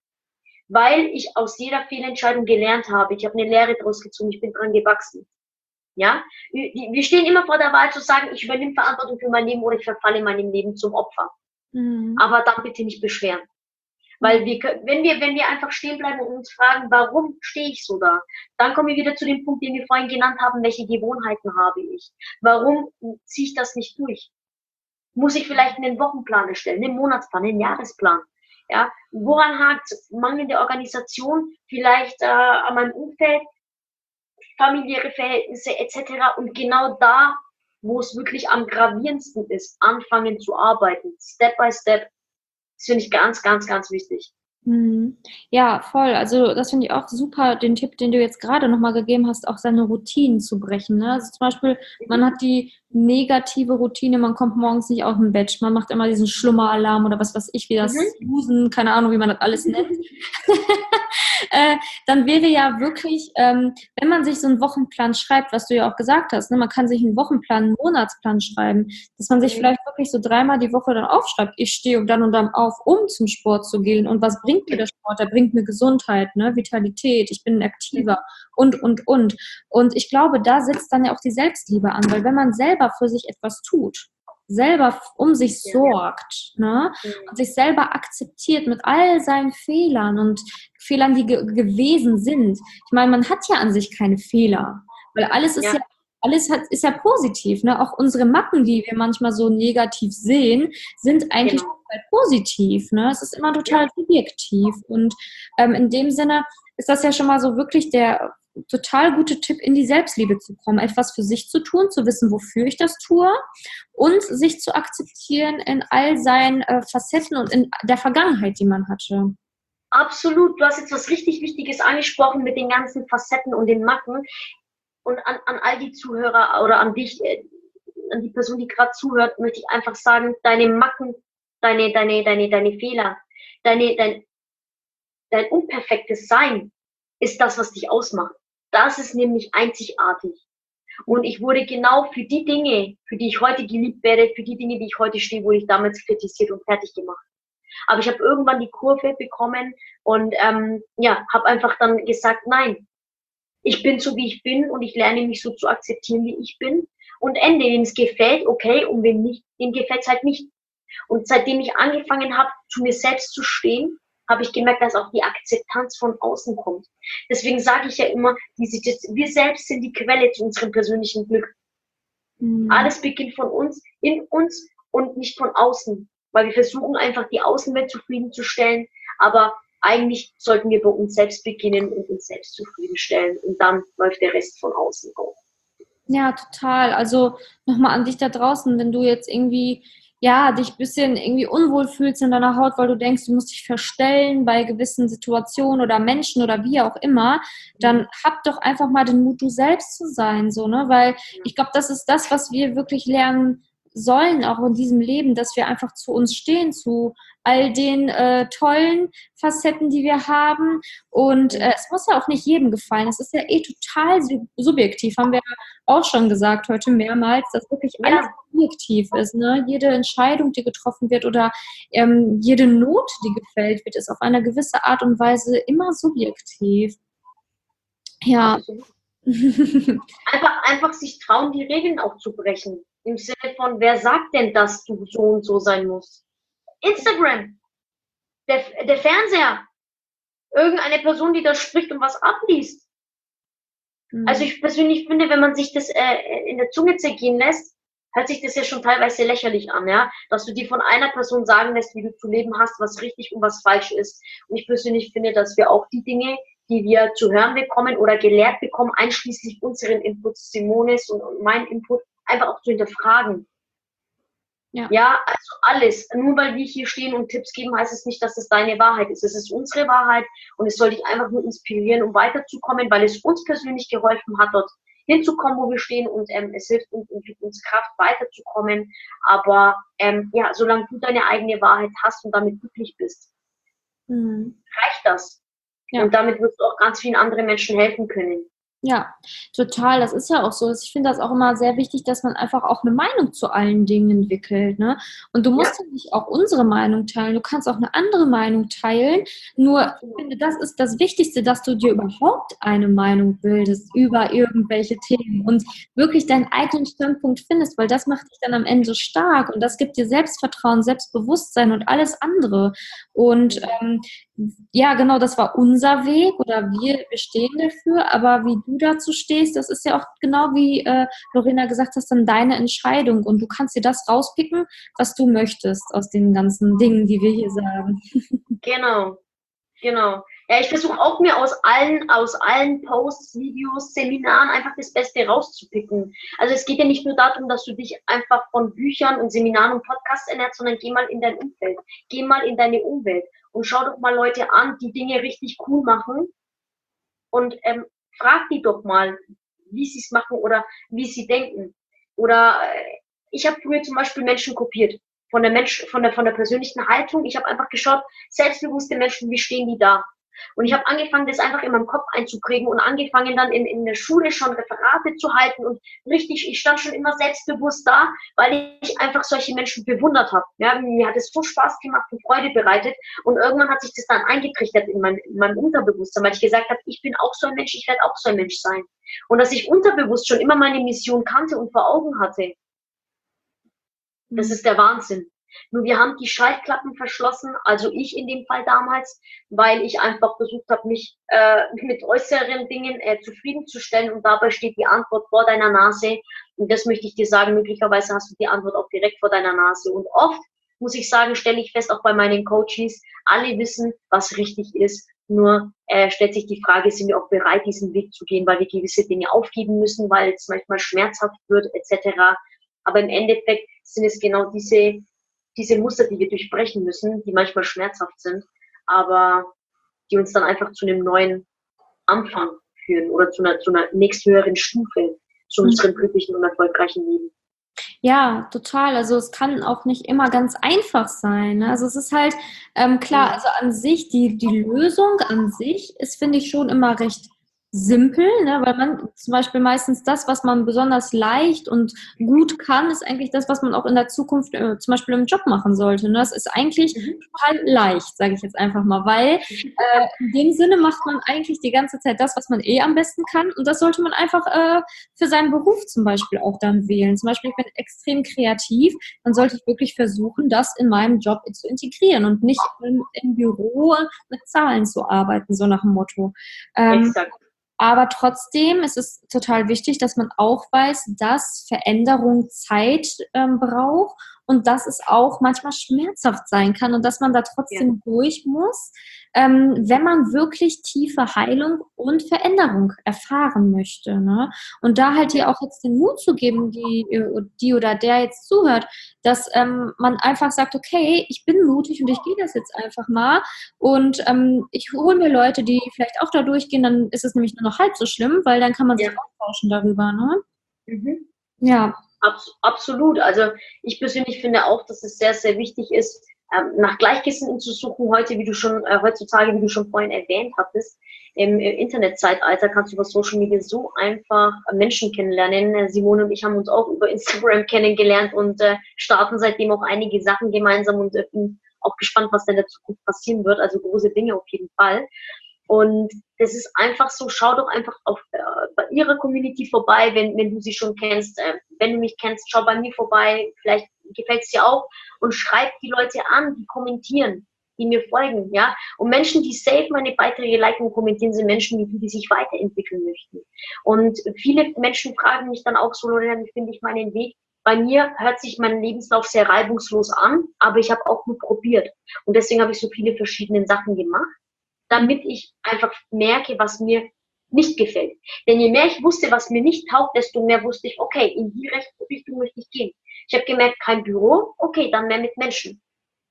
Weil ich aus jeder Fehlentscheidung gelernt habe. Ich habe eine Lehre daraus gezogen, ich bin dran gewachsen. Ja, wir stehen immer vor der Wahl zu sagen, ich übernehme Verantwortung für mein Leben oder ich verfalle in meinem Leben zum Opfer. Mhm. Aber dann bitte nicht beschweren. Weil wir, wenn wir, wenn wir einfach stehen bleiben und uns fragen, warum stehe ich so da? Dann kommen wir wieder zu dem Punkt, den wir vorhin genannt haben, welche Gewohnheiten habe ich? Warum ziehe ich das nicht durch? Muss ich vielleicht einen Wochenplan erstellen, einen Monatsplan, einen Jahresplan? Ja, woran hakt es? Mangelnde Organisation, vielleicht äh, an meinem Umfeld, familiäre Verhältnisse et cetera. Und genau da, wo es wirklich am gravierendsten ist, anfangen zu arbeiten, Step by Step. Das finde ich ganz, ganz, ganz wichtig. Mhm. Ja, voll. Also das finde ich auch super, den Tipp, den du jetzt gerade nochmal gegeben hast, auch seine Routinen zu brechen. Ne? Also zum Beispiel, man hat die negative Routine, man kommt morgens nicht aus dem Bett, man macht immer diesen Schlummeralarm oder was weiß ich, wie das Mhm. Snoozen, keine Ahnung, wie man das alles nennt. äh, dann wäre ja wirklich, ähm, wenn man sich so einen Wochenplan schreibt, was du ja auch gesagt hast, ne, man kann sich einen Wochenplan, einen Monatsplan schreiben, dass man sich Mhm. vielleicht wirklich so dreimal die Woche dann aufschreibt, ich stehe dann und dann auf, um zum Sport zu gehen und was bringt mir der Sport? Der bringt mir Gesundheit, ne, Vitalität, ich bin aktiver und, und, und. Und ich glaube, da setzt dann ja auch die Selbstliebe an, weil wenn man selber für sich etwas tut, selber um sich Ja. sorgt, ne, Mhm. und sich selber akzeptiert mit all seinen Fehlern und Fehlern, die ge gewesen sind. Ich meine, man hat ja an sich keine Fehler, weil alles ist ja, Ja. alles hat, ist ja positiv. Ne? Auch unsere Macken, die wir manchmal so negativ sehen, sind eigentlich Genau. total positiv. Ne? Es ist immer total subjektiv. Und ähm, in dem Sinne ist das ja schon mal so wirklich der total gute Tipp, in die Selbstliebe zu kommen, etwas für sich zu tun, zu wissen, wofür ich das tue und sich zu akzeptieren in all seinen äh, Facetten und in der Vergangenheit, die man hatte. Absolut. Du hast jetzt was richtig Wichtiges angesprochen mit den ganzen Facetten und den Macken. Und an, an all die Zuhörer oder an dich, äh, an die Person, die gerade zuhört, möchte ich einfach sagen, deine Macken, deine, deine, deine, deine Fehler, deine, dein, dein unperfektes Sein ist das, was dich ausmacht. Das ist nämlich einzigartig. Und ich wurde genau für die Dinge, für die ich heute geliebt werde, für die Dinge, die ich heute stehe, wurde ich damals kritisiert und fertig gemacht. Aber ich habe irgendwann die Kurve bekommen und ähm, ja, habe einfach dann gesagt, nein, ich bin so, wie ich bin und ich lerne mich so zu akzeptieren, wie ich bin. Und Ende, wem es gefällt, okay, und wem nicht, dem gefällt es halt nicht. Und seitdem ich angefangen habe, zu mir selbst zu stehen, habe ich gemerkt, dass auch die Akzeptanz von außen kommt. Deswegen sage ich ja immer, diese, wir selbst sind die Quelle zu unserem persönlichen Glück. Mhm. Alles beginnt von uns, in uns und nicht von außen. Weil wir versuchen einfach, die Außenwelt zufriedenzustellen, aber eigentlich sollten wir bei uns selbst beginnen und uns selbst zufriedenstellen und dann läuft der Rest von außen auf. Ja, total. Also nochmal an dich da draußen, wenn du jetzt irgendwie ja, dich ein bisschen irgendwie unwohl fühlst in deiner Haut, weil du denkst, du musst dich verstellen bei gewissen Situationen oder Menschen oder wie auch immer, dann hab doch einfach mal den Mut, du selbst zu sein, so, ne? Weil ich glaube, das ist das, was wir wirklich lernen sollen, auch in diesem Leben, dass wir einfach zu uns stehen, zu all den äh, tollen Facetten, die wir haben. Und äh, es muss ja auch nicht jedem gefallen. Es ist ja eh total sub- subjektiv, haben wir auch schon gesagt heute mehrmals, dass wirklich alles Ja, subjektiv ist. Ne? Jede Entscheidung, die getroffen wird oder ähm, jede Note, die gefällt wird, ist auf eine gewisse Art und Weise immer subjektiv. Ja. absolut. Einfach, einfach sich trauen, die Regeln auch zu brechen. Im Sinne von, wer sagt denn, dass du so und so sein musst? Instagram, der, der Fernseher, irgendeine Person, die da spricht und was abliest. Also ich persönlich finde, wenn man sich das äh, in der Zunge zergehen lässt, hört sich das ja schon teilweise lächerlich an, ja, dass du dir von einer Person sagen lässt, wie du zu leben hast, was richtig und was falsch ist. Und ich persönlich finde, dass wir auch die Dinge, die wir zu hören bekommen oder gelehrt bekommen, einschließlich unseren Inputs, Simones und, und mein Input, einfach auch zu hinterfragen. Ja. Ja, also alles. Nur weil wir hier stehen und Tipps geben, heißt es nicht, dass es deine Wahrheit ist. Es ist unsere Wahrheit und es soll dich einfach nur inspirieren, um weiterzukommen, weil es uns persönlich geholfen hat, dort hinzukommen, wo wir stehen und ähm, es hilft uns und gibt uns Kraft, weiterzukommen. Aber ähm, ja, solange du deine eigene Wahrheit hast und damit glücklich bist, Mhm. reicht das. Ja. Und damit wirst du auch ganz vielen anderen Menschen helfen können. Ja, total. Das ist ja auch so. Ich finde das auch immer sehr wichtig, dass man einfach auch eine Meinung zu allen Dingen entwickelt, ne? Und du musst ja nicht auch unsere Meinung teilen. Du kannst auch eine andere Meinung teilen. Nur, ich finde, das ist das Wichtigste, dass du dir überhaupt eine Meinung bildest über irgendwelche Themen und wirklich deinen eigenen Standpunkt findest, weil das macht dich dann am Ende stark und das gibt dir Selbstvertrauen, Selbstbewusstsein und alles andere. Und ähm, ja, genau, das war unser Weg oder wir, wir stehen dafür, aber wie du dazu stehst, das ist ja auch genau wie äh, Lorena gesagt hast, dann deine Entscheidung und du kannst dir das rauspicken, was du möchtest aus den ganzen Dingen, die wir hier sagen. Genau, genau. Ja, ich versuche auch mir aus allen, aus allen Posts, Videos, Seminaren einfach das Beste rauszupicken. Also es geht ja nicht nur darum, dass du dich einfach von Büchern und Seminaren und Podcasts ernährst, sondern geh mal in dein Umfeld. Geh mal in deine Umwelt und schau doch mal Leute an, die Dinge richtig cool machen und ähm, frag die doch mal, wie sie es machen oder wie sie denken. Oder äh, ich habe früher zum Beispiel Menschen kopiert. Von der Mensch, von der, von der persönlichen Haltung. Ich habe einfach geschaut, selbstbewusste Menschen, wie stehen die da? Und ich habe angefangen, das einfach in meinem Kopf einzuprägen und angefangen dann in, in der Schule schon Referate zu halten und richtig, ich stand schon immer selbstbewusst da, weil ich einfach solche Menschen bewundert habe. Ja, mir hat es so Spaß gemacht und Freude bereitet und irgendwann hat sich das dann eingetrichtert in, mein, in meinem Unterbewusstsein, weil ich gesagt habe, ich bin auch so ein Mensch, ich werde auch so ein Mensch sein. Und dass ich unterbewusst schon immer meine Mission kannte und vor Augen hatte, das ist der Wahnsinn. Nur wir haben die Schallklappen verschlossen, also ich in dem Fall damals, weil ich einfach versucht habe, mich äh, mit äußeren Dingen äh, zufriedenzustellen und dabei steht die Antwort vor deiner Nase und das möchte ich dir sagen, möglicherweise hast du die Antwort auch direkt vor deiner Nase und oft, muss ich sagen, stelle ich fest, auch bei meinen Coaches, alle wissen, was richtig ist, nur äh, stellt sich die Frage, sind wir auch bereit, diesen Weg zu gehen, weil wir gewisse Dinge aufgeben müssen, weil es manchmal schmerzhaft wird et cetera. Aber im Endeffekt sind es genau diese, diese Muster, die wir durchbrechen müssen, die manchmal schmerzhaft sind, aber die uns dann einfach zu einem neuen Anfang führen oder zu einer, zu einer nächsthöheren Stufe zu unserem glücklichen und erfolgreichen Leben. Ja, total. Also es kann auch nicht immer ganz einfach sein. Ne? Also es ist halt ähm, klar, also an sich, die, die Lösung an sich ist, finde ich, schon immer recht simpel, ne? Weil man zum Beispiel meistens das, was man besonders leicht und gut kann, ist eigentlich das, was man auch in der Zukunft äh, zum Beispiel im Job machen sollte. Ne? Das ist eigentlich Mhm. total leicht, sage ich jetzt einfach mal, weil äh, in dem Sinne macht man eigentlich die ganze Zeit das, was man eh am besten kann und das sollte man einfach äh, für seinen Beruf zum Beispiel auch dann wählen. Zum Beispiel, ich bin extrem kreativ, dann sollte ich wirklich versuchen, das in meinem Job zu integrieren und nicht im, im Büro mit Zahlen zu arbeiten, so nach dem Motto. Ähm, Exakt. aber trotzdem ist es total wichtig, dass man auch weiß, dass Veränderung Zeit ähm, braucht und dass es auch manchmal schmerzhaft sein kann und dass man da trotzdem ja. durch muss, ähm, wenn man wirklich tiefe Heilung und Veränderung erfahren möchte. Ne? Und da halt hier auch jetzt den Mut zu geben, die, die oder der jetzt zuhört, dass ähm, man einfach sagt, okay, ich bin mutig und ich gehe das jetzt einfach mal und ähm, ich hole mir Leute, die vielleicht auch da durchgehen, dann ist es nämlich nur noch halb so schlimm, weil dann kann man sich ja. austauschen darüber. Ne? Mhm. Ja. Abs- absolut. Also ich persönlich finde auch, dass es sehr, sehr wichtig ist, ähm, nach Gleichgesinnten zu suchen. Heute, wie du schon, äh, heutzutage, wie du schon vorhin erwähnt hattest, im, im Internetzeitalter kannst du über Social Media so einfach Menschen kennenlernen. Simone und ich haben uns auch über Instagram kennengelernt und äh, starten seitdem auch einige Sachen gemeinsam und äh, bin auch gespannt, was denn in der Zukunft passieren wird. Also große Dinge auf jeden Fall. Und das ist einfach so, schau doch einfach auf äh, bei ihrer Community vorbei, wenn, wenn du sie schon kennst. Äh, wenn du mich kennst, schau bei mir vorbei, vielleicht gefällt es dir auch. Und schreib die Leute an, die kommentieren, die mir folgen. Ja. Und Menschen, die safe meine Beiträge liken und kommentieren, sind Menschen, die, die sich weiterentwickeln möchten. Und viele Menschen fragen mich dann auch so, Lorena, wie finde ich meinen Weg? Bei mir hört sich mein Lebenslauf sehr reibungslos an, aber ich habe auch nur probiert. Und deswegen habe ich so viele verschiedene Sachen gemacht, damit ich einfach merke, was mir nicht gefällt. Denn je mehr ich wusste, was mir nicht taugt, desto mehr wusste ich, okay, in die Richtung möchte ich gehen. Ich habe gemerkt, kein Büro, okay, dann mehr mit Menschen.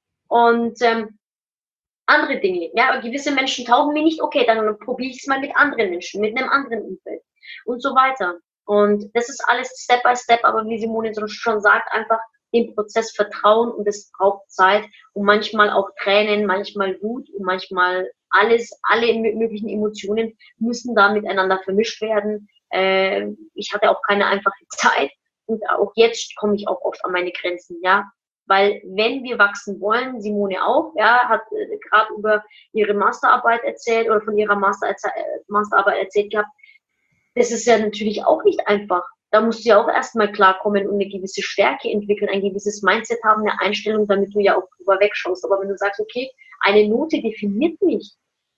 Und ähm, andere Dinge, ja, gewisse Menschen taugen mir nicht, okay, dann probiere ich es mal mit anderen Menschen, mit einem anderen Umfeld und so weiter. Und das ist alles Step by Step, aber wie Simone schon sagt, einfach dem Prozess vertrauen und es braucht Zeit und manchmal auch Tränen, manchmal Wut und manchmal alles, alle möglichen Emotionen müssen da miteinander vermischt werden. Äh, ich hatte auch keine einfache Zeit und auch jetzt komme ich auch oft an meine Grenzen, ja. Weil wenn wir wachsen wollen, Simone auch, ja, hat äh, gerade über ihre Masterarbeit erzählt oder von ihrer Master, äh, Masterarbeit erzählt gehabt, das ist ja natürlich auch nicht einfach. Da musst du ja auch erstmal klarkommen und eine gewisse Stärke entwickeln, ein gewisses Mindset haben, eine Einstellung, damit du ja auch drüber wegschaust. Aber wenn du sagst, okay, eine Note definiert mich,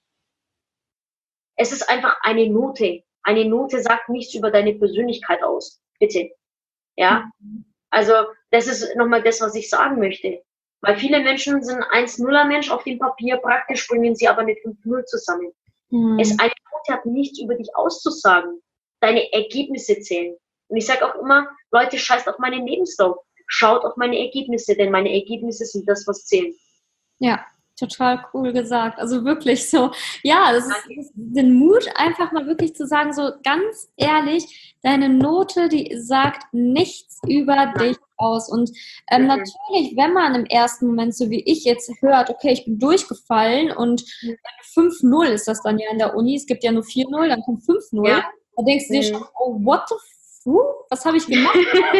es ist einfach eine Note. Eine Note sagt nichts über deine Persönlichkeit aus. Bitte. Ja. Also, das ist nochmal das, was ich sagen möchte. Weil viele Menschen sind ein eins null er Mensch auf dem Papier, praktisch bringen sie aber mit fünf null zusammen. Mhm. Es, eine Note hat nichts über dich auszusagen. Deine Ergebnisse zählen. Und ich sage auch immer, Leute, scheißt auf meinen Lebenslauf. Schaut auf meine Ergebnisse, denn meine Ergebnisse sind das, was zählt. Ja, total cool gesagt. Also wirklich so, ja, das ist, das ist den Mut, einfach mal wirklich zu sagen, so ganz ehrlich, deine Note, die sagt nichts über dich aus. Und ähm, natürlich, wenn man im ersten Moment, so wie ich jetzt, hört, okay, ich bin durchgefallen und fünf null ist das dann ja in der Uni, es gibt ja nur vier null, dann kommt fünf null, ja. Da denkst du dir schon, oh, what the fuck, was habe ich gemacht?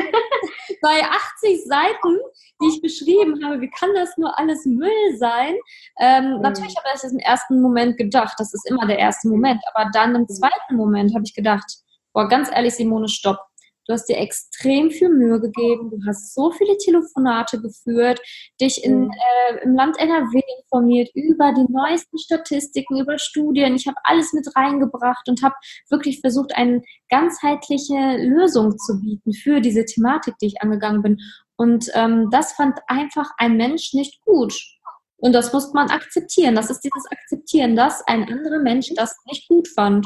Bei achtzig Seiten, die ich beschrieben habe, wie kann das nur alles Müll sein? Ähm, mhm. Natürlich habe ich das im ersten Moment gedacht, das ist immer der erste Moment, aber dann im zweiten Moment habe ich gedacht, boah, ganz ehrlich, Simone, stopp. Du hast dir extrem viel Mühe gegeben, du hast so viele Telefonate geführt, dich in, mhm. äh, im Land N R W informiert über die neuesten Statistiken, über Studien. Ich habe alles mit reingebracht und habe wirklich versucht, eine ganzheitliche Lösung zu bieten für diese Thematik, die ich angegangen bin. Und ähm, das fand einfach ein Mensch nicht gut. Und das muss man akzeptieren. Das ist dieses Akzeptieren, dass ein anderer Mensch das nicht gut fand.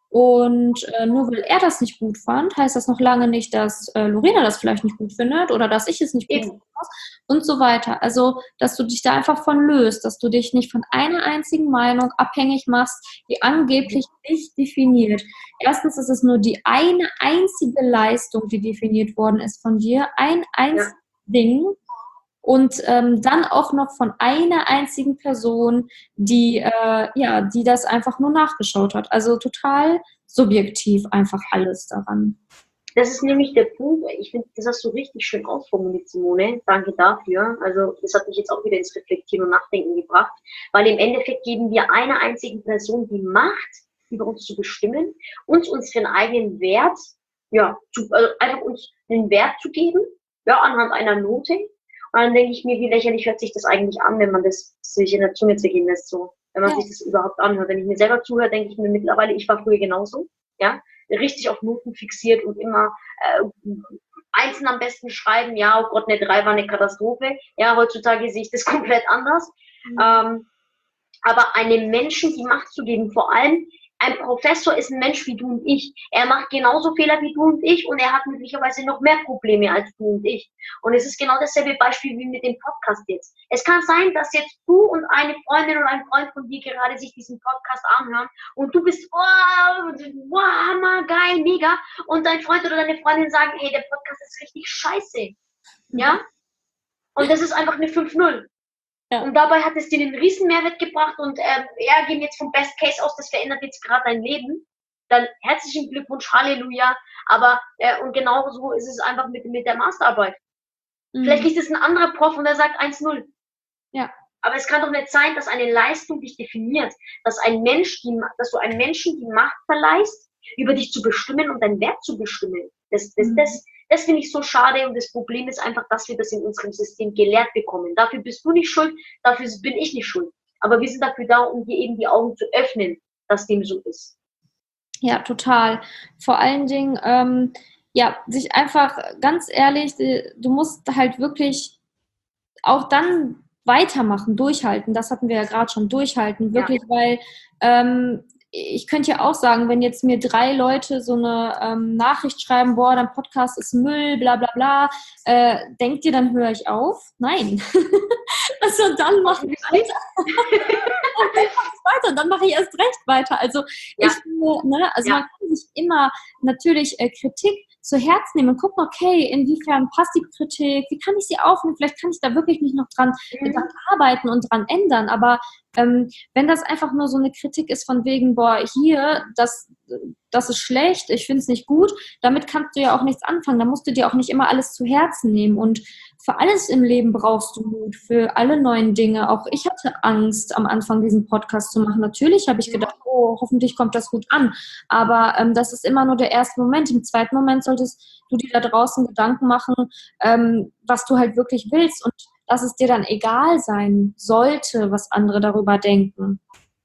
Und äh, nur weil er das nicht gut fand, heißt das noch lange nicht, dass äh, Lorena das vielleicht nicht gut findet oder dass ich es nicht gut finde und so weiter. Also, dass du dich da einfach von löst, dass du dich nicht von einer einzigen Meinung abhängig machst, die angeblich dich definiert. Erstens ist es nur die eine einzige Leistung, die definiert worden ist von dir, ein einziges ja. Ding. Und ähm, dann auch noch von einer einzigen Person, die, äh, ja, die das einfach nur nachgeschaut hat. Also total subjektiv einfach alles daran. Das ist nämlich der Punkt, ich finde, das hast du richtig schön ausformuliert, Simone. Danke dafür. Also das hat mich jetzt auch wieder ins Reflektieren und Nachdenken gebracht. Weil im Endeffekt geben wir einer einzigen Person die Macht, über uns zu bestimmen, uns unseren eigenen Wert, ja, zu, also einfach uns den Wert zu geben, ja, anhand einer Note. Und dann denke ich mir, wie lächerlich hört sich das eigentlich an, wenn man das sich in der Zunge zergehen lässt, so. Wenn man ja. sich das überhaupt anhört. Wenn ich mir selber zuhöre, denke ich mir mittlerweile, ich war früher genauso, ja. Richtig auf Noten fixiert und immer äh, Einsen am besten schreiben, ja, oh Gott, eine drei war eine Katastrophe. Ja, heutzutage sehe ich das komplett anders. Mhm. Ähm, aber einem Menschen die Macht zu geben, vor allem ein Professor ist ein Mensch wie du und ich. Er macht genauso Fehler wie du und ich und er hat möglicherweise noch mehr Probleme als du und ich. Und es ist genau dasselbe Beispiel wie mit dem Podcast jetzt. Es kann sein, dass jetzt du und eine Freundin oder ein Freund von dir gerade sich diesen Podcast anhören und du bist, wow, wow, hammer, geil, mega. Und dein Freund oder deine Freundin sagen, hey, der Podcast ist richtig scheiße. Mhm. Ja? Und das ist einfach eine fünf null. Ja. Und dabei hat es dir einen riesen Mehrwert gebracht und äh, ja, gehen jetzt vom Best Case aus, das verändert jetzt gerade dein Leben. Dann herzlichen Glückwunsch, Halleluja. Aber äh, und genau so ist es einfach mit, mit der Masterarbeit. Mhm. Vielleicht ist es ein anderer Prof und der sagt eins null. Ja. Aber es kann doch nicht sein, dass eine Leistung dich definiert, dass ein Mensch, die, dass du einem Menschen die Macht verleihst, über dich zu bestimmen und deinen Wert zu bestimmen. Das, das, mhm. das, das finde ich so schade und das Problem ist einfach, dass wir das in unserem System gelehrt bekommen. Dafür bist du nicht schuld, dafür bin ich nicht schuld. Aber wir sind dafür da, um dir eben die Augen zu öffnen, dass dem so ist. Ja, total. Vor allen Dingen, ähm, ja, sich einfach, ganz ehrlich, du musst halt wirklich auch dann weitermachen, durchhalten. Das hatten wir ja gerade schon, durchhalten, wirklich, ja. weil ähm, ich könnte ja auch sagen, wenn jetzt mir drei Leute so eine ähm, Nachricht schreiben, boah, dein Podcast ist Müll, bla bla bla, äh, denkt ihr, dann höre ich auf? Nein. Also dann mache ich weiter. dann mache ich weiter, dann mache ich erst recht weiter. Also ja. ich finde, ne, also ja. man kann sich immer natürlich äh, Kritik zu Herzen nehmen und gucken, okay, inwiefern passt die Kritik, wie kann ich sie aufnehmen, vielleicht kann ich da wirklich nicht noch dran, mhm. dran arbeiten und dran ändern, aber ähm, wenn das einfach nur so eine Kritik ist von wegen, boah, hier, das, das ist schlecht, ich finde es nicht gut, damit kannst du ja auch nichts anfangen, da musst du dir auch nicht immer alles zu Herzen nehmen und für alles im Leben brauchst du Mut, für alle neuen Dinge. Auch ich hatte Angst, am Anfang diesen Podcast zu machen. Natürlich habe ich gedacht, oh, hoffentlich kommt das gut an. Aber ähm, das ist immer nur der erste Moment. Im zweiten Moment solltest du dir da draußen Gedanken machen, ähm, was du halt wirklich willst und dass es dir dann egal sein sollte, was andere darüber denken.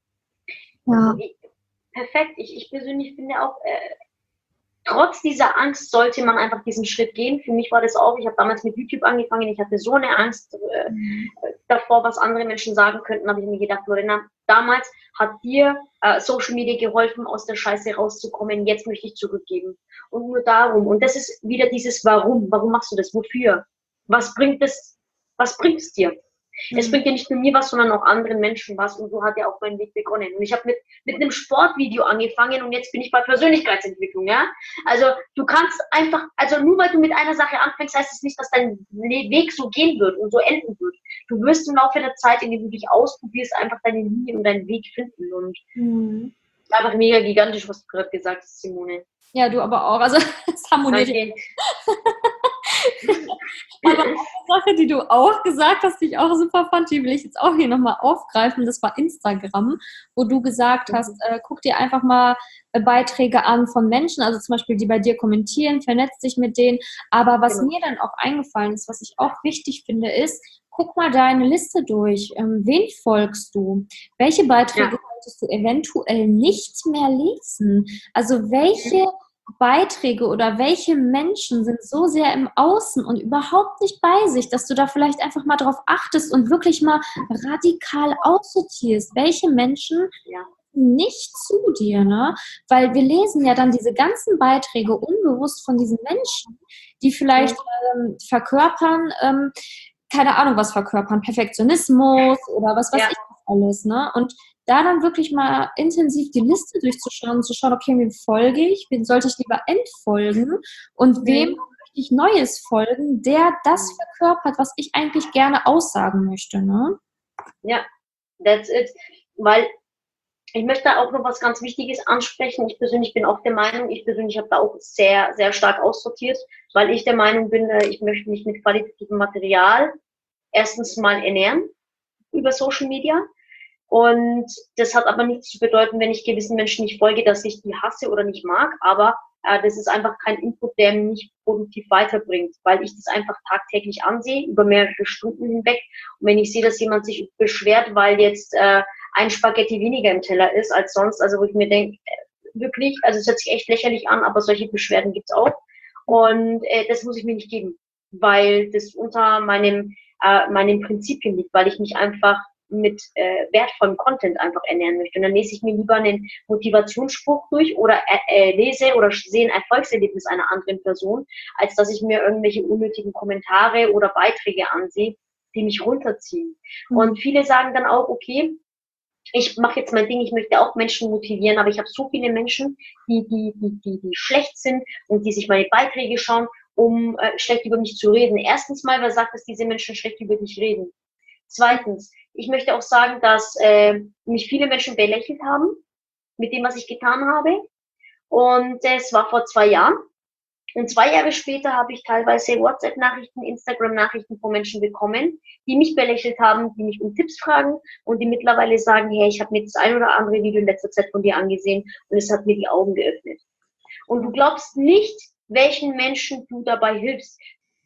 Ja. Perfekt. Ich, ich persönlich finde auch, äh, trotz dieser Angst sollte man einfach diesen Schritt gehen. Für mich war das auch, ich habe damals mit YouTube angefangen, ich hatte so eine Angst äh, mhm. davor, was andere Menschen sagen könnten, habe ich mir gedacht, Lorena, damals hat dir äh, Social Media geholfen, aus der Scheiße rauszukommen, jetzt möchte ich zurückgeben. Und nur darum. Und das ist wieder dieses Warum. Warum machst du das? Wofür? Was bringt es, was bringt es dir? Es mhm. bringt ja nicht nur mir was, sondern auch anderen Menschen was. Und so hat ja auch mein Weg begonnen. Und ich habe mit, mit einem Sportvideo angefangen und jetzt bin ich bei Persönlichkeitsentwicklung, ja. Also du kannst einfach, also nur weil du mit einer Sache anfängst, heißt es nicht, dass dein Weg so gehen wird und so enden wird. Du wirst im Laufe der Zeit, indem du dich ausprobierst, einfach deine Linie und deinen Weg finden. Und mhm. einfach mega gigantisch, was du gerade gesagt hast, Simone. Ja, du aber auch. Also es harmoniert. Okay. Aber eine Sache, die du auch gesagt hast, die ich auch super fand, die will ich jetzt auch hier nochmal aufgreifen, das war Instagram, wo du gesagt hast, äh, guck dir einfach mal äh, Beiträge an von Menschen, also zum Beispiel, die bei dir kommentieren, vernetzt dich mit denen, aber was genau. mir dann auch eingefallen ist, was ich auch wichtig finde, ist, guck mal deine Liste durch, ähm, wen folgst du, welche Beiträge ja. solltest du eventuell nicht mehr lesen, also welche Beiträge oder welche Menschen sind so sehr im Außen und überhaupt nicht bei sich, dass du da vielleicht einfach mal drauf achtest und wirklich mal radikal aussortierst, welche Menschen ja. nicht zu dir, ne? Weil wir lesen ja dann diese ganzen Beiträge unbewusst von diesen Menschen, die vielleicht ähm, verkörpern, ähm, keine Ahnung was verkörpern, Perfektionismus oder was weiß ja. ich alles, ne? Und da dann wirklich mal intensiv die Liste durchzuschauen, zu schauen, okay, wem folge ich, wen sollte ich lieber entfolgen und wem möchte ich Neues folgen, der das verkörpert, was ich eigentlich gerne aussagen möchte, ne? Ja, that's it. Weil ich möchte auch noch was ganz Wichtiges ansprechen. Ich persönlich bin auch der Meinung, ich persönlich habe da auch sehr, sehr stark aussortiert, weil ich der Meinung bin, ich möchte mich mit qualitativem Material erstens mal ernähren über Social Media. Und das hat aber nichts zu bedeuten, wenn ich gewissen Menschen nicht folge, dass ich die hasse oder nicht mag, aber äh, das ist einfach kein Input, der mich produktiv weiterbringt, weil ich das einfach tagtäglich ansehe, über mehrere Stunden hinweg. Und wenn ich sehe, dass jemand sich beschwert, weil jetzt äh, ein Spaghetti weniger im Teller ist als sonst, also wo ich mir denke, äh, wirklich, also es hört sich echt lächerlich an, aber solche Beschwerden gibt's auch. Und äh, das muss ich mir nicht geben, weil das unter meinem, äh, meinen Prinzipien liegt, weil ich mich einfach mit äh, wertvollem Content einfach ernähren möchte. Und dann lese ich mir lieber einen Motivationsspruch durch oder äh, äh, lese oder sehe ein Erfolgserlebnis einer anderen Person, als dass ich mir irgendwelche unnötigen Kommentare oder Beiträge ansehe, die mich runterziehen. Mhm. Und viele sagen dann auch, okay, ich mache jetzt mein Ding, ich möchte auch Menschen motivieren, aber ich habe so viele Menschen, die, die, die, die, die schlecht sind und die sich meine Beiträge schauen, um äh, schlecht über mich zu reden. Erstens mal, wer sagt, dass diese Menschen schlecht über dich reden? Zweitens, ich möchte auch sagen, dass äh, mich viele Menschen belächelt haben mit dem, was ich getan habe. Und es war vor zwei Jahren. Und zwei Jahre später habe ich teilweise WhatsApp-Nachrichten, Instagram-Nachrichten von Menschen bekommen, die mich belächelt haben, die mich um Tipps fragen und die mittlerweile sagen, hey, ich habe mir das ein oder andere Video in letzter Zeit von dir angesehen und es hat mir die Augen geöffnet. Und du glaubst nicht, welchen Menschen du dabei hilfst.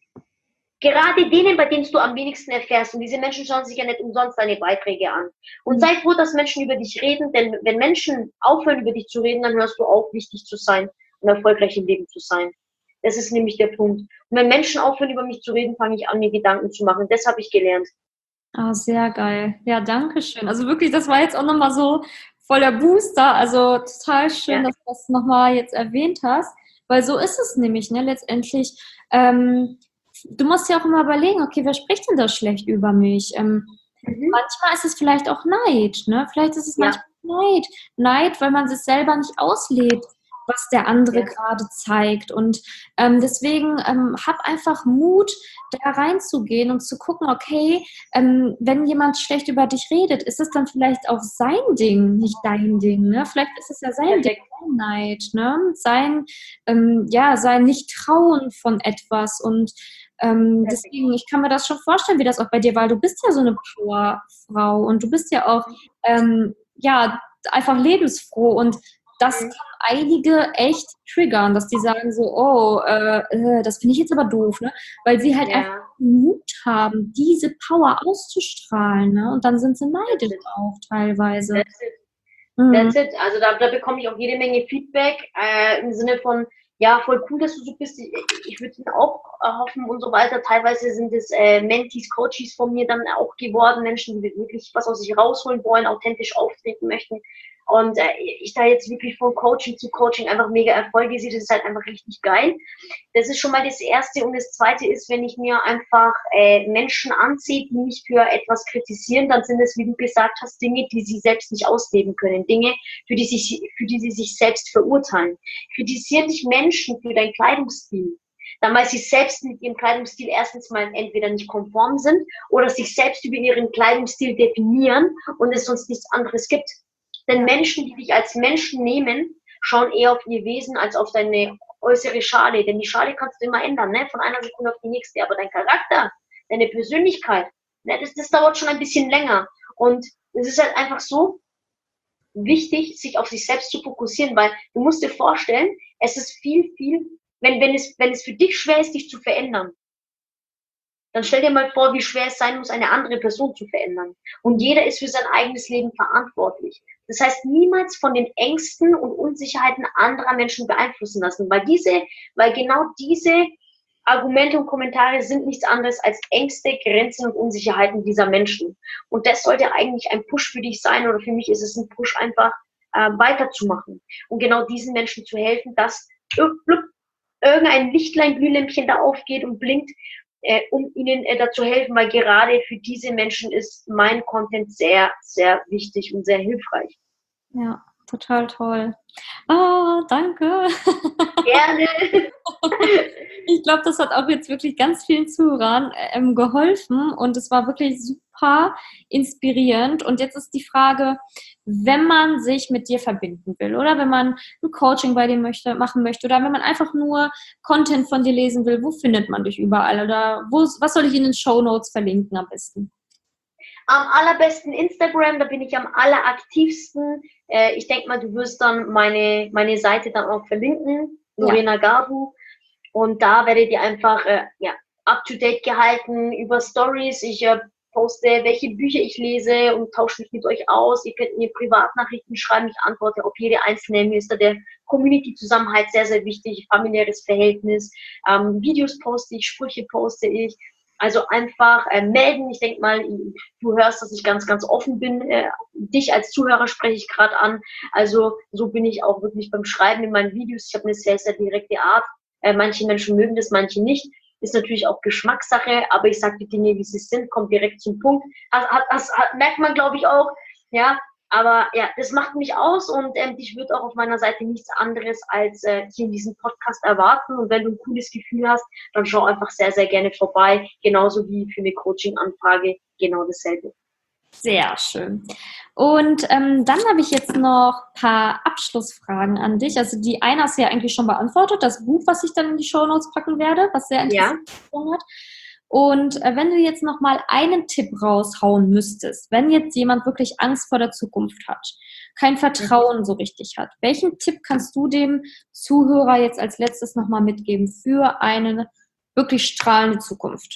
Gerade denen, bei denen du am wenigsten erfährst. Und diese Menschen schauen sich ja nicht umsonst deine Beiträge an. Und sei froh, dass Menschen über dich reden, denn wenn Menschen aufhören, über dich zu reden, dann hörst du auf, wichtig zu sein und erfolgreich im Leben zu sein. Das ist nämlich der Punkt. Und wenn Menschen aufhören, über mich zu reden, fange ich an, mir Gedanken zu machen. Das habe ich gelernt. Ah, sehr geil. Ja, danke schön. Also wirklich, das war jetzt auch nochmal so voller Booster. Also total schön, ja, dass du das nochmal jetzt erwähnt hast. Weil so ist es nämlich, ne, letztendlich. Ähm, du musst ja auch immer überlegen, okay, wer spricht denn da schlecht über mich? Ähm, mhm. Manchmal ist es vielleicht auch Neid, ne? Vielleicht ist es manchmal ja. Neid. Neid, weil man sich selber nicht auslebt, was der andere ja. gerade zeigt. Und ähm, deswegen ähm, hab einfach Mut, da reinzugehen und zu gucken, okay, ähm, wenn jemand schlecht über dich redet, ist es dann vielleicht auch sein Ding, nicht dein Ding, ne? Vielleicht ist es ja sein Ding, sein Neid, ne? Sein, ähm, ja, sein Nicht-Trauen von etwas. Und ähm, deswegen, ich kann mir das schon vorstellen, wie das auch bei dir war. Du bist ja so eine Powerfrau und du bist ja auch, ähm, ja, einfach lebensfroh und das kann einige echt triggern, dass die sagen so, oh, äh, äh, das finde ich jetzt aber doof, ne? Weil sie halt ja. einfach Mut haben, diese Power auszustrahlen, ne? Und dann sind sie neidisch auch teilweise. That's it. Mhm. That's it. Also da, da bekomme ich auch jede Menge Feedback äh, im Sinne von, ja, voll cool, dass du so bist. Ich, ich würde es auch äh, hoffen und so weiter. Teilweise sind es äh, Mentees, Coaches von mir dann auch geworden, Menschen, die wirklich was aus sich rausholen wollen, authentisch auftreten möchten. Und äh, ich da jetzt wirklich von Coaching zu Coaching einfach mega Erfolge sehe, das ist halt einfach richtig geil. Das ist schon mal das Erste. Und das Zweite ist, wenn ich mir einfach äh, Menschen ansehe, die mich für etwas kritisieren, dann sind es, wie du gesagt hast, Dinge, die sie selbst nicht ausleben können. Dinge, für die, sich, für die sie sich selbst verurteilen. Kritisieren dich Menschen für deinen Kleidungsstil, dann weil sie selbst mit ihrem Kleidungsstil erstens mal entweder nicht konform sind oder sich selbst über ihren Kleidungsstil definieren und es sonst nichts anderes gibt. Denn Menschen, die dich als Menschen nehmen, schauen eher auf ihr Wesen als auf deine äußere Schale. Denn die Schale kannst du immer ändern, ne? Von einer Sekunde auf die nächste. Aber dein Charakter, deine Persönlichkeit, ne? das, das dauert schon ein bisschen länger. Und es ist halt einfach so wichtig, sich auf sich selbst zu fokussieren, weil du musst dir vorstellen, es ist viel, viel, wenn, wenn, es, wenn es für dich schwer ist, dich zu verändern, dann stell dir mal vor, wie schwer es sein muss, eine andere Person zu verändern. Und jeder ist für sein eigenes Leben verantwortlich. Das heißt, niemals von den Ängsten und Unsicherheiten anderer Menschen beeinflussen lassen, weil diese, weil genau diese Argumente und Kommentare sind nichts anderes als Ängste, Grenzen und Unsicherheiten dieser Menschen. Und das sollte eigentlich ein Push für dich sein, oder für mich ist es ein Push, einfach äh, weiterzumachen und genau diesen Menschen zu helfen, dass irgendein Lichtlein, Glühlämpchen da aufgeht und blinkt, Äh, um ihnen äh, dazu helfen, weil gerade für diese Menschen ist mein Content sehr, sehr wichtig und sehr hilfreich. Ja, total toll. Ah, danke. Gerne. Ich glaube, das hat auch jetzt wirklich ganz vielen Zuhörern ähm, geholfen und es war wirklich super inspirierend. Und jetzt ist die Frage, wenn man sich mit dir verbinden will oder wenn man ein Coaching bei dir möchte, machen möchte oder wenn man einfach nur Content von dir lesen will, wo findet man dich überall oder wo, was soll ich in den Shownotes verlinken am besten? Am allerbesten Instagram, da bin ich am alleraktivsten. Äh, ich denke mal, du wirst dann meine, meine Seite dann auch verlinken, Lorena ja. Gabu. Und da werdet ihr einfach äh, ja, up to date gehalten über Stories. Ich äh, poste, welche Bücher ich lese und tausche mich mit euch aus. Ihr könnt mir Privatnachrichten schreiben, ich antworte auf jede einzelne. Mir ist da der Community-Zusammenhalt sehr, sehr wichtig, familiäres Verhältnis. Ähm, Videos poste ich, Sprüche poste ich. Also einfach äh, melden. Ich denke mal, du hörst, dass ich ganz, ganz offen bin. Äh, dich als Zuhörer spreche ich gerade an. Also so bin ich auch wirklich beim Schreiben in meinen Videos. Ich habe eine sehr, sehr direkte Art. Äh, manche Menschen mögen das, manche nicht. Ist natürlich auch Geschmackssache, aber ich sage die Dinge, wie sie sind, kommt direkt zum Punkt. Das, das, das merkt man, glaube ich, auch. Ja, aber ja, das macht mich aus und ähm, ich würde auch auf meiner Seite nichts anderes als äh, hier in diesem Podcast erwarten. Und wenn du ein cooles Gefühl hast, dann schau einfach sehr, sehr gerne vorbei. Genauso wie für eine Coaching-Anfrage, genau dasselbe. Sehr schön. Und ähm, dann habe ich jetzt noch ein paar Abschlussfragen an dich. Also die eine hast du ja eigentlich schon beantwortet, das Buch, was ich dann in die Shownotes packen werde, was sehr interessant ja. hat. Und äh, wenn du jetzt noch mal einen Tipp raushauen müsstest, wenn jetzt jemand wirklich Angst vor der Zukunft hat, kein Vertrauen so richtig hat, welchen Tipp kannst du dem Zuhörer jetzt als letztes noch mal mitgeben für eine wirklich strahlende Zukunft?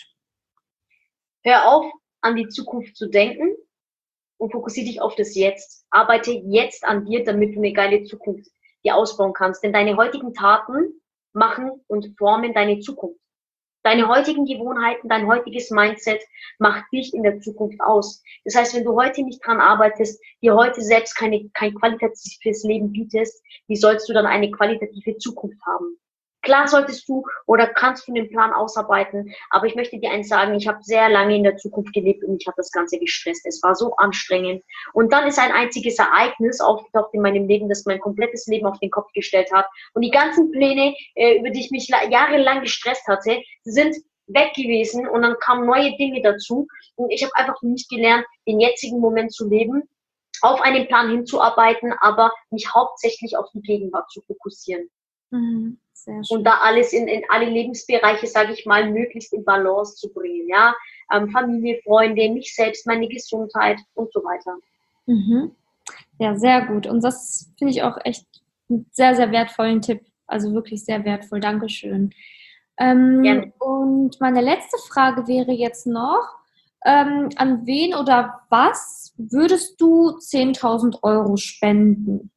Hör auf, an die Zukunft zu denken und fokussiere dich auf das Jetzt. Arbeite jetzt an dir, damit du eine geile Zukunft dir ausbauen kannst. Denn deine heutigen Taten machen und formen deine Zukunft. Deine heutigen Gewohnheiten, dein heutiges Mindset macht dich in der Zukunft aus. Das heißt, wenn du heute nicht dran arbeitest, dir heute selbst keine, kein qualitatives Leben bietest, wie sollst du dann eine qualitative Zukunft haben? Klar solltest du oder kannst du den Plan ausarbeiten, aber ich möchte dir eins sagen, ich habe sehr lange in der Zukunft gelebt und mich hat das Ganze gestresst. Es war so anstrengend. Und dann ist ein einziges Ereignis aufgetaucht in meinem Leben, das mein komplettes Leben auf den Kopf gestellt hat. Und die ganzen Pläne, äh, über die ich mich jahrelang gestresst hatte, sind weg gewesen und dann kamen neue Dinge dazu. Und ich habe einfach für mich gelernt, den jetzigen Moment zu leben, auf einen Plan hinzuarbeiten, aber mich hauptsächlich auf die Gegenwart zu fokussieren. Mhm. Und da alles in, in alle Lebensbereiche, sage ich mal, möglichst in Balance zu bringen. Ja, ähm, Familie, Freunde, mich selbst, meine Gesundheit und so weiter. Mhm. Ja, sehr gut. Und das finde ich auch echt einen sehr, sehr wertvollen Tipp. Also wirklich sehr wertvoll. Dankeschön. Ähm, Gerne. Und meine letzte Frage wäre jetzt noch, ähm, an wen oder was würdest du zehntausend Euro spenden?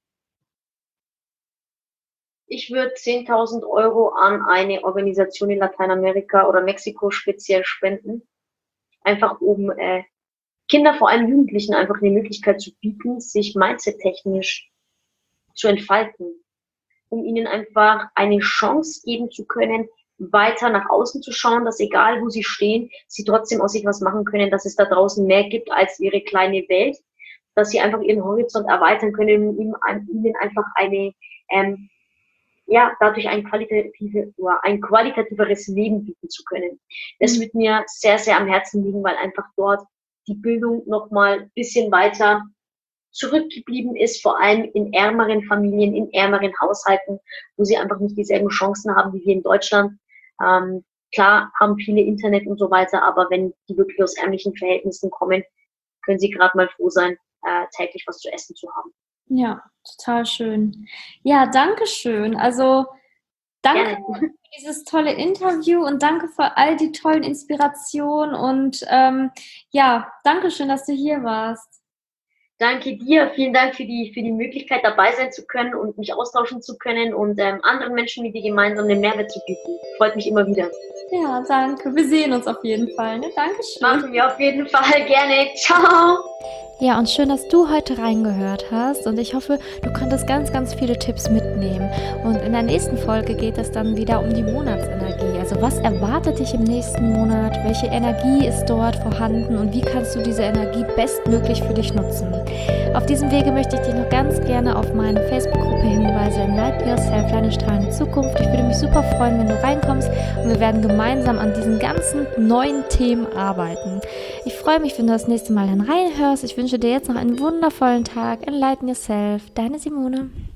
Ich würde zehntausend Euro an eine Organisation in Lateinamerika oder Mexiko speziell spenden. Einfach um äh, Kinder, vor allem Jugendlichen, einfach eine Möglichkeit zu bieten, sich mindset-technisch zu entfalten. Um ihnen einfach eine Chance geben zu können, weiter nach außen zu schauen, dass egal wo sie stehen, sie trotzdem aus sich was machen können, dass es da draußen mehr gibt als ihre kleine Welt, dass sie einfach ihren Horizont erweitern können, um ihnen einfach eine ähm, ja, dadurch ein, qualitative, oder ein qualitativeres Leben bieten zu können. Das wird mir sehr, sehr am Herzen liegen, weil einfach dort die Bildung nochmal ein bisschen weiter zurückgeblieben ist, vor allem in ärmeren Familien, in ärmeren Haushalten, wo sie einfach nicht dieselben Chancen haben wie wir in Deutschland. Ähm, klar haben viele Internet und so weiter, aber wenn die wirklich aus ärmlichen Verhältnissen kommen, können sie gerade mal froh sein, äh, täglich was zu essen zu haben. Ja, total schön. Ja, danke schön. Also danke Gerne. für dieses tolle Interview und danke für all die tollen Inspirationen und ähm, ja, danke schön, dass du hier warst. Danke dir, vielen Dank für die für die Möglichkeit, dabei sein zu können und mich austauschen zu können und ähm, anderen Menschen mit dir gemeinsam einen Mehrwert zu bieten. Freut mich immer wieder. Ja, danke. Wir sehen uns auf jeden Fall. Ne? Dankeschön. Machen wir auf jeden Fall gerne. Ciao. Ja, und schön, dass du heute reingehört hast und ich hoffe, du konntest ganz, ganz viele Tipps mitnehmen. Und in der nächsten Folge geht es dann wieder um die Monatsenergie. Also was erwartet dich im nächsten Monat? Welche Energie ist dort vorhanden und wie kannst du diese Energie bestmöglich für dich nutzen? Auf diesem Wege möchte ich dich noch ganz gerne auf meine Facebook-Gruppe hinweisen, Enlighten Yourself, deine strahlende Zukunft. Ich würde mich super freuen, wenn du reinkommst und wir werden gemeinsam an diesen ganzen neuen Themen arbeiten. Ich freue mich, wenn du das nächste Mal dann reinhörst. Ich wünsche dir jetzt noch einen wundervollen Tag. Enlighten Yourself, deine Simone.